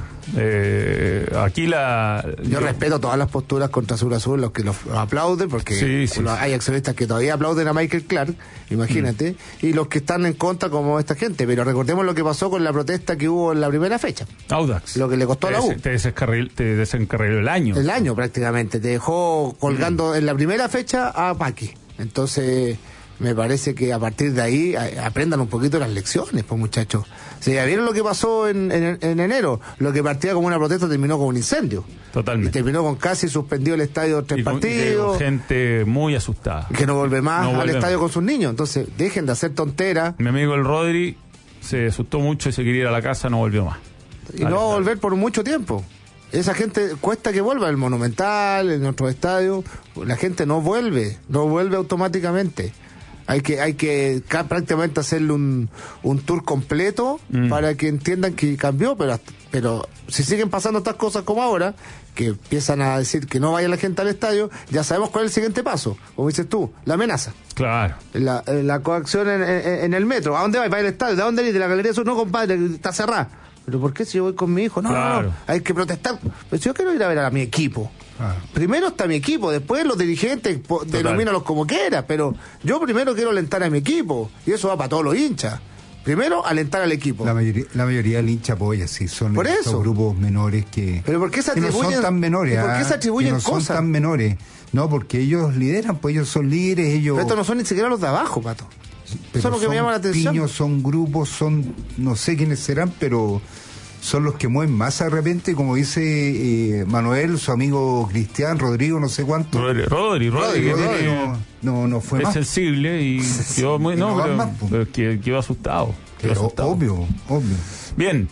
Eh, aquí la... Yo, yo respeto todas las posturas contra Azul Azul, los que los aplauden, porque sí, sí, hay sí. accionistas que todavía aplauden a Michael Clark, imagínate, mm. y los que están en contra como esta gente. Pero recordemos lo que pasó con la protesta que hubo en la primera fecha. Audax. Lo que le costó te a la U. Te, desencarriló, te desencarriló el año. El año prácticamente. Te dejó colgando mm. en la primera fecha a Paqui. Entonces... me parece que a partir de ahí a, aprendan un poquito las lecciones, pues muchachos. Si ya vieron lo que pasó en, en, en enero, lo que partía como una protesta terminó con un incendio. Totalmente. Y terminó con casi suspendido el estadio tres y con, partidos. Y gente muy asustada. Que no vuelve más no al vuelve estadio más. con sus niños. Entonces, dejen de hacer tonteras. Mi amigo el Rodri se asustó mucho y se quería ir a la casa, no volvió más. Y dale, no va a volver por mucho tiempo. Esa gente cuesta que vuelva al Monumental, en otros estadios. La gente no vuelve, no vuelve automáticamente. Hay que, hay que ca- prácticamente hacerle un, un tour completo mm. para que entiendan que cambió, pero pero si siguen pasando estas cosas como ahora, que empiezan a decir que no vaya la gente al estadio, ya sabemos cuál es el siguiente paso. Como dices tú, la amenaza. Claro. La, la coacción en, en, en el metro. ¿A dónde va? ¿Va al estadio? ¿De dónde eres? ¿De la Galería Sur? No, compadre, está cerrada. ¿Pero por qué si yo voy con mi hijo? No, claro. no, no, hay que protestar. Pues yo quiero ir a ver a mi equipo. Ah. Primero está mi equipo, después los dirigentes, denomínalos como quieras, pero yo primero quiero alentar a mi equipo, y eso va para todos los hinchas. Primero, alentar al equipo. La mayoría, la mayoría del hincha apoya, sí, son Por estos eso. grupos menores que, ¿Pero por qué se atribuyen, que no son tan menores. ¿Por qué se atribuyen ah, que no cosas? son tan menores. No, porque ellos lideran, pues ellos son líderes, ellos... Pero estos no son ni siquiera los de abajo, Pato. Pero eso es lo que me llama la atención. Piños, son grupos, son, no sé quiénes serán, pero... son los que mueven más de repente, como dice eh, Manuel, su amigo Cristian, Rodrigo, no sé cuánto. Rodri, Rodri, Rodri, Rodri, Rodri no, no, no fue es más. sensible y quedó muy, y no, no va pero, más, pero que- quedó asustado. Quedó Pero asustado. obvio, obvio. Bien.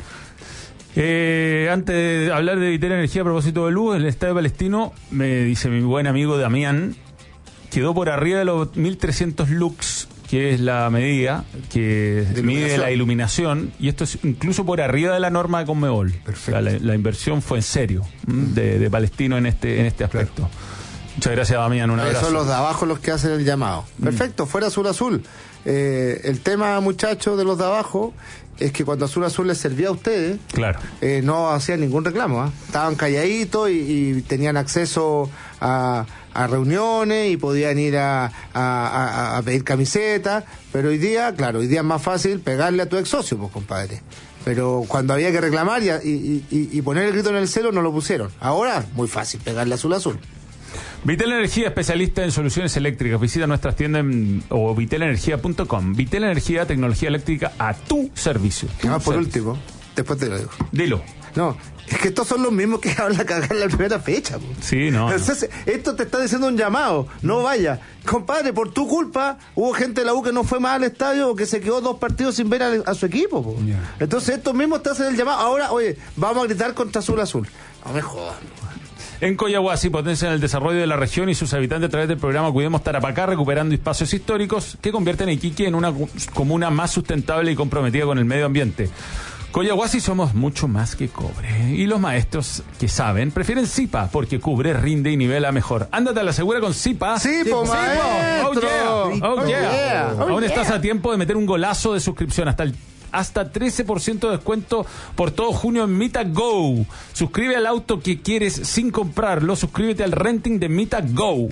Eh, antes de hablar de Vital Energía a propósito de luz, el Estadio Palestino, me dice mi buen amigo Damián, quedó por arriba de los mil trescientos lux, que es la medida que De mide iluminación. la iluminación, y esto es incluso por arriba de la norma de Conmebol. Perfecto. O sea, la, la inversión fue en serio ¿m? de, de Palestino en este en este aspecto. Muchas gracias, Damián, un Eh, abrazo. son los de abajo los que hacen el llamado. Mm. Perfecto, fuera Azul Azul. Eh, el tema, muchachos, de los de abajo es que cuando Azul Azul les servía a ustedes, Claro. eh, no hacían ningún reclamo. ¿ah? Estaban calladitos y, y tenían acceso a, a reuniones y podían ir a, a, a- a pedir camisetas, pero hoy día, claro, hoy día es más fácil pegarle a tu ex socio, pues, compadre. Pero cuando había que reclamar y, y, y, y poner el grito en el cielo, no lo pusieron. Ahora, muy fácil pegarle a Azul Azul. Vital Energía, especialista en soluciones eléctricas. Visita nuestras tiendas en, o vital energía punto com. Vital Energía, tecnología eléctrica a tu servicio. Tu Además, por servicio. último, después te lo digo. Dilo. No, es que estos son los mismos que hablan a cagar la primera fecha. Po. Sí, no, no. Entonces, esto te está diciendo un llamado. No vaya. Compadre, por tu culpa, hubo gente de la U que no fue más al estadio o que se quedó dos partidos sin ver a, a su equipo. Po. Yeah. Entonces, estos mismos te hacen el llamado. Ahora, oye, vamos a gritar contra Azul Azul. No me jodan. En Coyahuasi potencian el desarrollo de la región y sus habitantes a través del programa Cuidemos Tarapacá, recuperando espacios históricos que convierten a Iquique en una comuna más sustentable y comprometida con el medio ambiente. Coyahuasi somos mucho más que cobre. Y los maestros que saben prefieren Zipa porque cubre, rinde y nivela mejor. Ándate a la segura con Zipa. Sí, po, Oh maestro. yeah, oh Oh, yeah. yeah. Oh, Aún yeah. estás a tiempo de meter un golazo de suscripción hasta el hasta trece por ciento de descuento por todo junio en Mita Go. Suscribe al auto que quieres sin comprarlo. Suscríbete al renting de Mita Go.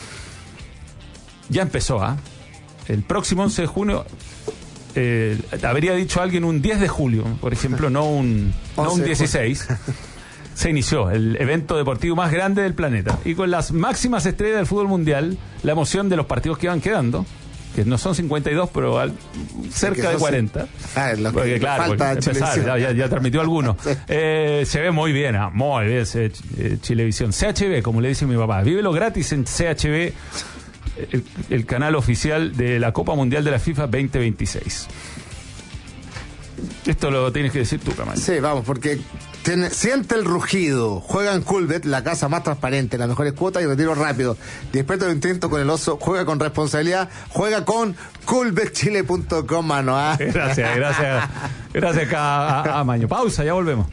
Ya empezó, ¿ah? El próximo once de junio. Eh, habría dicho alguien un diez de julio, por ejemplo, no un, no once un de dieciséis. Se inició el evento deportivo más grande del planeta. Y con las máximas estrellas del fútbol mundial, la emoción de los partidos que van quedando, que no son cincuenta y dos, pero al- cerca de son cuarenta. Ah, lo que Porque, claro, falta porque empezar, Chilevisión. ya, ya- ya transmitió algunos. Sí. Eh, se ve muy bien, ah, muy bien ese, eh, Chilevisión. C H B, como le dice mi papá, vívelo gratis en C H B, el, el canal oficial de la Copa Mundial de la FIFA veinte veintiséis. Esto lo tienes que decir tú, Camacho. Sí, vamos, porque tiene- siente el rugido. Juega en Coolbet, la casa más transparente, las mejores cuotas y retiro rápido. Despierta tu instinto con el oso, juega con responsabilidad, juega con coolbet chile punto com, mano. ¿ah? Gracias, gracias. Gracias a, a, a Maño. Pausa, ya volvemos.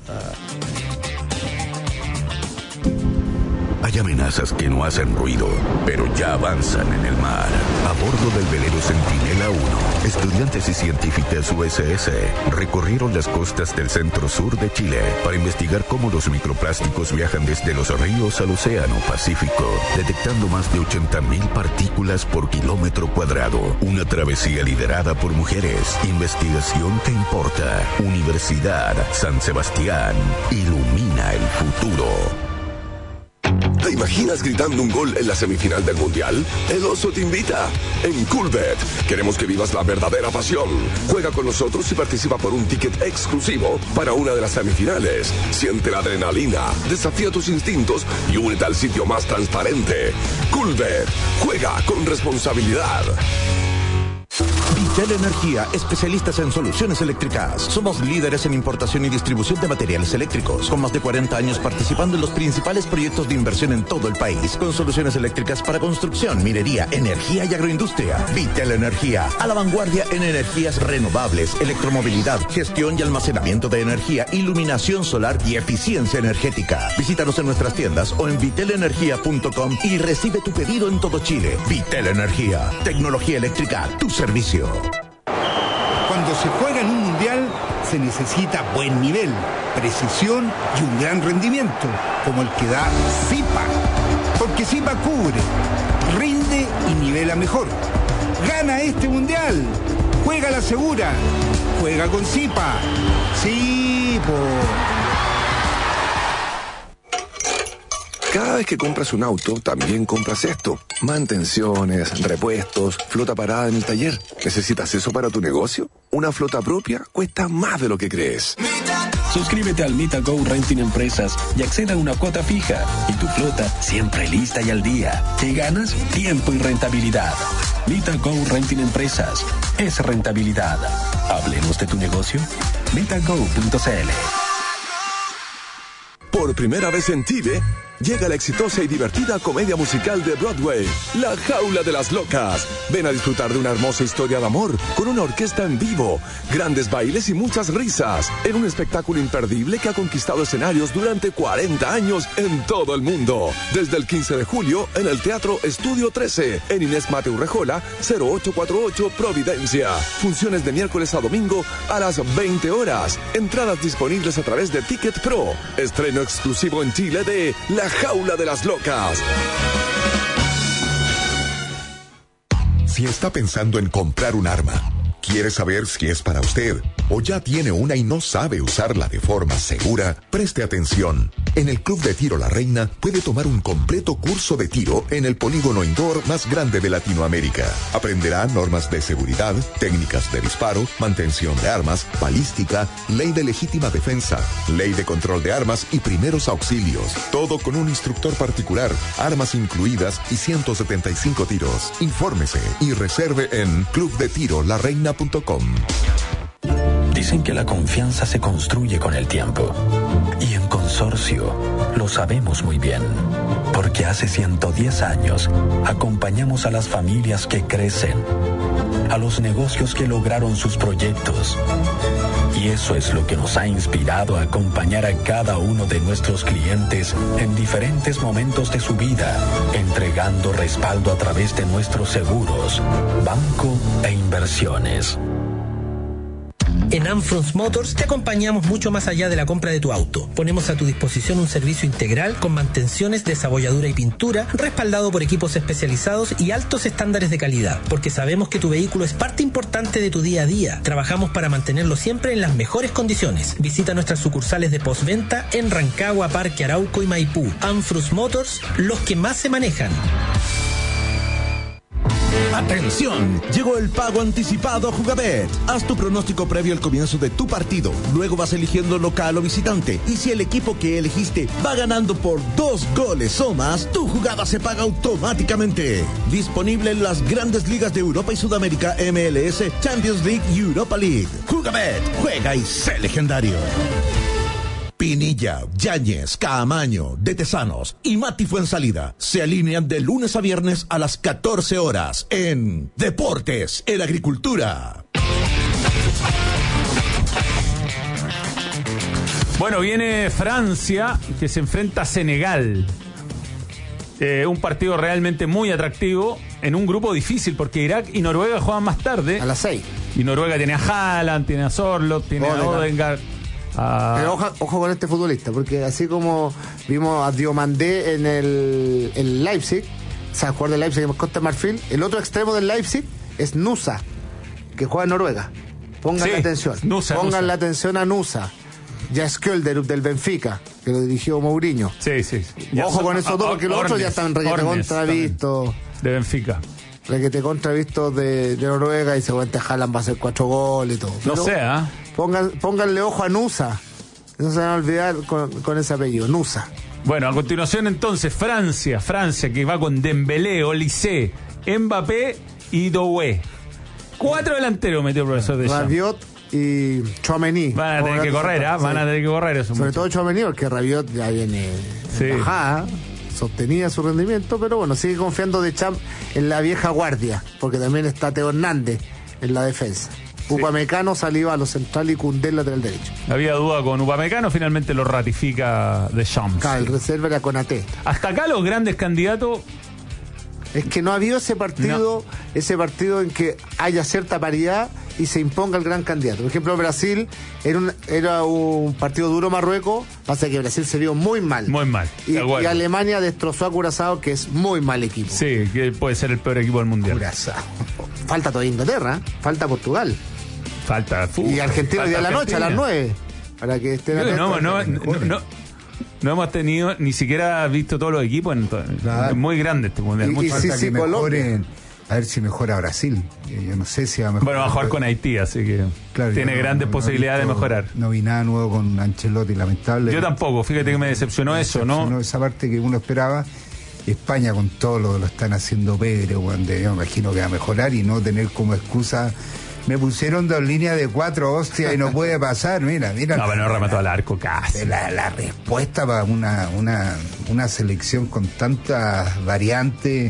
Hay amenazas que no hacen ruido, pero ya avanzan en el mar. A bordo del velero Centinela uno, estudiantes y científicas U S S recorrieron las costas del centro-sur de Chile para investigar cómo los microplásticos viajan desde los ríos al océano Pacífico, detectando más de ochenta mil partículas por kilómetro cuadrado. Una travesía liderada por mujeres. Investigación que importa. Universidad San Sebastián. Ilumina el futuro. ¿Te imaginas gritando un gol en la semifinal del Mundial? El oso te invita. En Coolbet queremos que vivas la verdadera pasión. Juega con nosotros y participa por un ticket exclusivo para una de las semifinales. Siente la adrenalina, desafía tus instintos y únete al sitio más transparente. Coolbet. Juega con responsabilidad. Vitel Energía, especialistas en soluciones eléctricas. Somos líderes en importación y distribución de materiales eléctricos, con más de cuarenta años participando en los principales proyectos de inversión en todo el país, con soluciones eléctricas para construcción, minería, energía y agroindustria. Vitel Energía, a la vanguardia en energías renovables, electromovilidad, gestión y almacenamiento de energía, iluminación solar y eficiencia energética. Visítanos en nuestras tiendas o en vitel energía punto com y recibe tu pedido en todo Chile. Vitel Energía, tecnología eléctrica a tu servicio. Cuando se juega en un mundial, se necesita buen nivel, precisión y un gran rendimiento, como el que da Zipa. Porque Zipa cubre, rinde y nivela mejor. Gana este mundial. Juega la segura. Juega con Zipa. Sí, po. Cada vez que compras un auto, también compras esto. Mantenciones, repuestos, flota parada en el taller. ¿Necesitas eso para tu negocio? Una flota propia cuesta más de lo que crees. Suscríbete al MitaGo Renting Empresas y acceda a una cuota fija. Y tu flota siempre lista y al día. ¿Qué ganas? Tiempo y rentabilidad. MitaGo Renting Empresas. Es rentabilidad. Hablemos de tu negocio. mitago punto c l. Por primera vez en Chile, llega la exitosa y divertida comedia musical de Broadway, La Jaula de las Locas. Ven a disfrutar de una hermosa historia de amor, con una orquesta en vivo, grandes bailes y muchas risas, en un espectáculo imperdible que ha conquistado escenarios durante cuarenta años en todo el mundo. Desde el quince de julio, en el Teatro Estudio trece, en Inés Mateu Rejola, cero ocho cuatro ocho, Providencia. Funciones de miércoles a domingo a las veinte horas. Entradas disponibles a través de Ticket Pro. Estreno exclusivo en Chile de La Jaula de las Locas. Si está pensando en comprar un arma, quiere saber si es para usted o ya tiene una y no sabe usarla de forma segura, preste atención. En el Club de Tiro La Reina puede tomar un completo curso de tiro en el polígono indoor más grande de Latinoamérica. Aprenderá normas de seguridad, técnicas de disparo, mantención de armas, balística, ley de legítima defensa, ley de control de armas y primeros auxilios. Todo con un instructor particular, armas incluidas y ciento setenta y cinco tiros. Infórmese y reserve en club de tiro la reina punto com. Dicen que la confianza se construye con el tiempo. Y en Consorcio lo sabemos muy bien. Porque hace ciento diez años acompañamos a las familias que crecen, a los negocios que lograron sus proyectos. Y eso es lo que nos ha inspirado a acompañar a cada uno de nuestros clientes en diferentes momentos de su vida, entregando respaldo a través de nuestros seguros, banco e inversiones. En Amfrons Motors te acompañamos mucho más allá de la compra de tu auto. Ponemos a tu disposición un servicio integral con mantenciones, desabolladura y pintura, respaldado por equipos especializados y altos estándares de calidad, porque sabemos que tu vehículo es parte importante de tu día a día. Trabajamos para mantenerlo siempre en las mejores condiciones. Visita nuestras sucursales de postventa en Rancagua, Parque Arauco y Maipú. Amfrons Motors, los que más se manejan. ¡Atención! Llegó el pago anticipado a Jugabet. Haz tu pronóstico previo al comienzo de tu partido. Luego vas eligiendo local o visitante. Y si el equipo que elegiste va ganando por dos goles o más, tu jugada se paga automáticamente. Disponible en las grandes ligas de Europa y Sudamérica, M L S, Champions League y Europa League. Jugabet, juega y sé legendario. Pinilla, Yáñez, Caamaño, De Tesanos y Mati Fuensalida se alinean de lunes a viernes a las catorce horas en Deportes en Agricultura. Bueno, viene Francia, que se enfrenta a Senegal. Eh, un partido realmente muy atractivo en un grupo difícil, porque Irak y Noruega juegan más tarde. A las seis. Y Noruega tiene a Haaland, tiene a Sorloth, tiene Odegaard. a Odegaard. Ah. Pero ojo, ojo con este futbolista, porque así como vimos a Diomandé en el, el Leipzig, o sea, jugador del Leipzig en Costa de Marfil, el otro extremo del Leipzig es Nusa, que juega en Noruega. Pongan sí, la atención. Nusa, Pongan Nusa. la atención a Nusa. Jaskölder del Benfica, que lo dirigió Mourinho. Sí, sí. Ya ojo con esos dos, porque los otros ya están requete contravistos. De Benfica. Requete contravistos de, de Noruega, y seguramente Haaland va a hacer cuatro goles y todo. No sé, ¿ah? ¿eh? Pongan, pónganle ojo a Nusa. No se van a olvidar con, con ese apellido, Nusa. Bueno, a continuación entonces, Francia, Francia que va con Dembélé, Olysée, Mbappé y Doué. Cuatro delanteros metió el profesor de Rabiot y Tchouaméni. Van a tener que correr, ¿ah? ¿eh? Van a tener que correr eso. Sobre todo Tchouaméni, porque Rabiot ya viene sí. bajada, sostenía su rendimiento, pero bueno, sigue confiando de Champ en la vieja guardia, porque también está Teo Hernández en la defensa. Sí. Upamecano salió a los central y Koundé lateral derecho. Había duda con Upamecano, finalmente lo ratifica Deschamps. Acá, el reserva era Konaté. Hasta acá los grandes candidatos. Es que no ha habido ese partido, no. ese partido en que haya cierta paridad y se imponga el gran candidato. Por ejemplo, Brasil era un, era un partido duro Marruecos, pasa que Brasil se vio muy mal. Muy mal. Y, y Alemania destrozó a Curazao, que es muy mal equipo. Sí, que puede ser el peor equipo del mundial. Curazao. Falta toda Inglaterra, falta Portugal. Falta fútbol. Y Argentina hoy día a la noche, a las nueve. Para que estén atentos. No, no, no, no, no hemos tenido ni siquiera visto todos los equipos. En, claro. Es muy grande este mundial. Y, y sí, sí, mejoren, a ver si mejora Brasil. Yo no sé si va a mejorar. Bueno, va a jugar con Haití, así que claro, tiene no, grandes no, posibilidades no visto, de mejorar. No vi nada nuevo con Ancelotti, lamentable. Yo tampoco, fíjate que me decepcionó me eso, decepcionó ¿no? Esa parte que uno esperaba. España con todo lo que lo están haciendo Pedro, bueno, yo me imagino que va a mejorar y no tener como excusa. Me pusieron dos líneas de cuatro, hostia, y no puede pasar, mira, mira. No, pero no remató al arco casi. La, la respuesta para una, una, una selección con tantas variantes.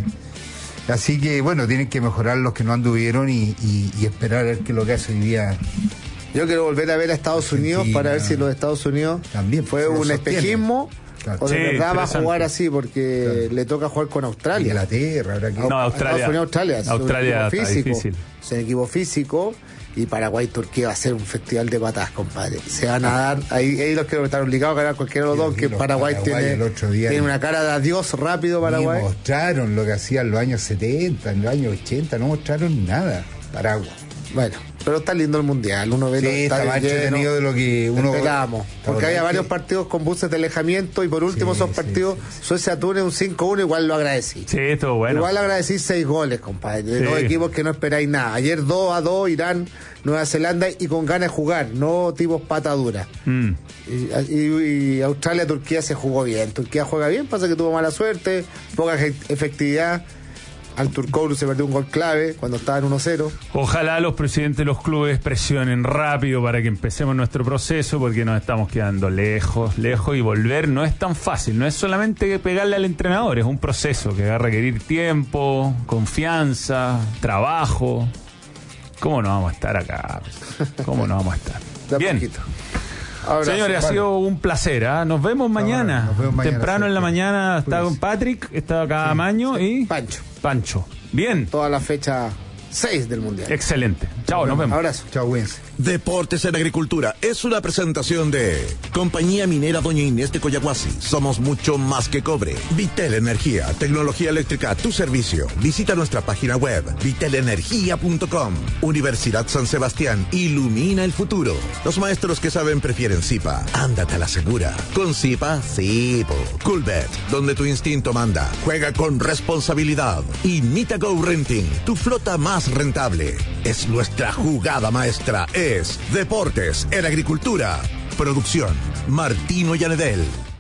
Así que, bueno, tienen que mejorar los que no anduvieron y, y, y esperar a ver qué es lo que hace hoy día. Yo quiero volver a ver a Estados Unidos Argentina, para ver si los Estados Unidos también fue un espejismo. Claro. O de sí, verdad va a jugar así porque claro. le toca jugar con Australia. Inglaterra, ahora que... No, Australia. Unidos, Australia. Australia es un equipo está físico. difícil. Es un equipo físico y Paraguay Turquía va a ser un festival de patadas, compadre. Se van a dar, ahí, ahí los que están obligados a ganar cualquiera de los dos, que Paraguay, Paraguay tiene, el otro día tiene una cara de adiós rápido Paraguay. Y mostraron lo que hacían en los años setenta, en los años ochenta, no mostraron nada. Paraguay. Bueno, pero está lindo el mundial, uno ve sí, los está más entretenido de lo que uno esperábamos, porque había varios partidos con buses de alejamiento y por último sí, esos partidos, sí, sí. Suecia-Túnez un cinco uno, igual lo agradecí. Sí, estuvo bueno. Igual agradecí seis goles, compadre, de sí. dos equipos que no esperáis nada. Ayer dos a dos, Irán, Nueva Zelanda y con ganas de jugar, no tipos pataduras. Mm. Y, y, y Australia-Turquía se jugó bien, Turquía juega bien, pasa que tuvo mala suerte, poca efectividad. Al Turcoğlu se perdió un gol clave cuando estaba en uno cero. Ojalá los presidentes de los clubes presionen rápido para que empecemos nuestro proceso, porque nos estamos quedando lejos, lejos, y volver no es tan fácil. No es solamente pegarle al entrenador, es un proceso que va a requerir tiempo, confianza, trabajo. ¿Cómo no vamos a estar acá? ¿Cómo no vamos a estar? Bien. Abrazo. Señores, vale. Ha sido un placer, ¿eh? Nos vemos mañana. No, nos vemos mañana temprano en la mañana está con Patrick, está acá sí, Maño sí. y Pancho. Pancho. Bien. Toda la fecha seis del Mundial. Excelente. Chao, nos vemos. Abrazo. Chao, Wins. Deportes en Agricultura es una presentación de Compañía Minera Doña Inés de Coyahuasi. Somos mucho más que cobre. Vitel Energía, tecnología eléctrica a tu servicio. Visita nuestra página web vitel energía punto com. Universidad San Sebastián, ilumina el futuro. Los maestros que saben prefieren Zipa. Ándate a la segura. Con Zipa, sí. Coolbet, donde tu instinto manda. Juega con responsabilidad. Y Nitago Renting, tu flota más rentable. Es nuestra jugada maestra. Es Deportes en Agricultura. Producción Martino Yanedel.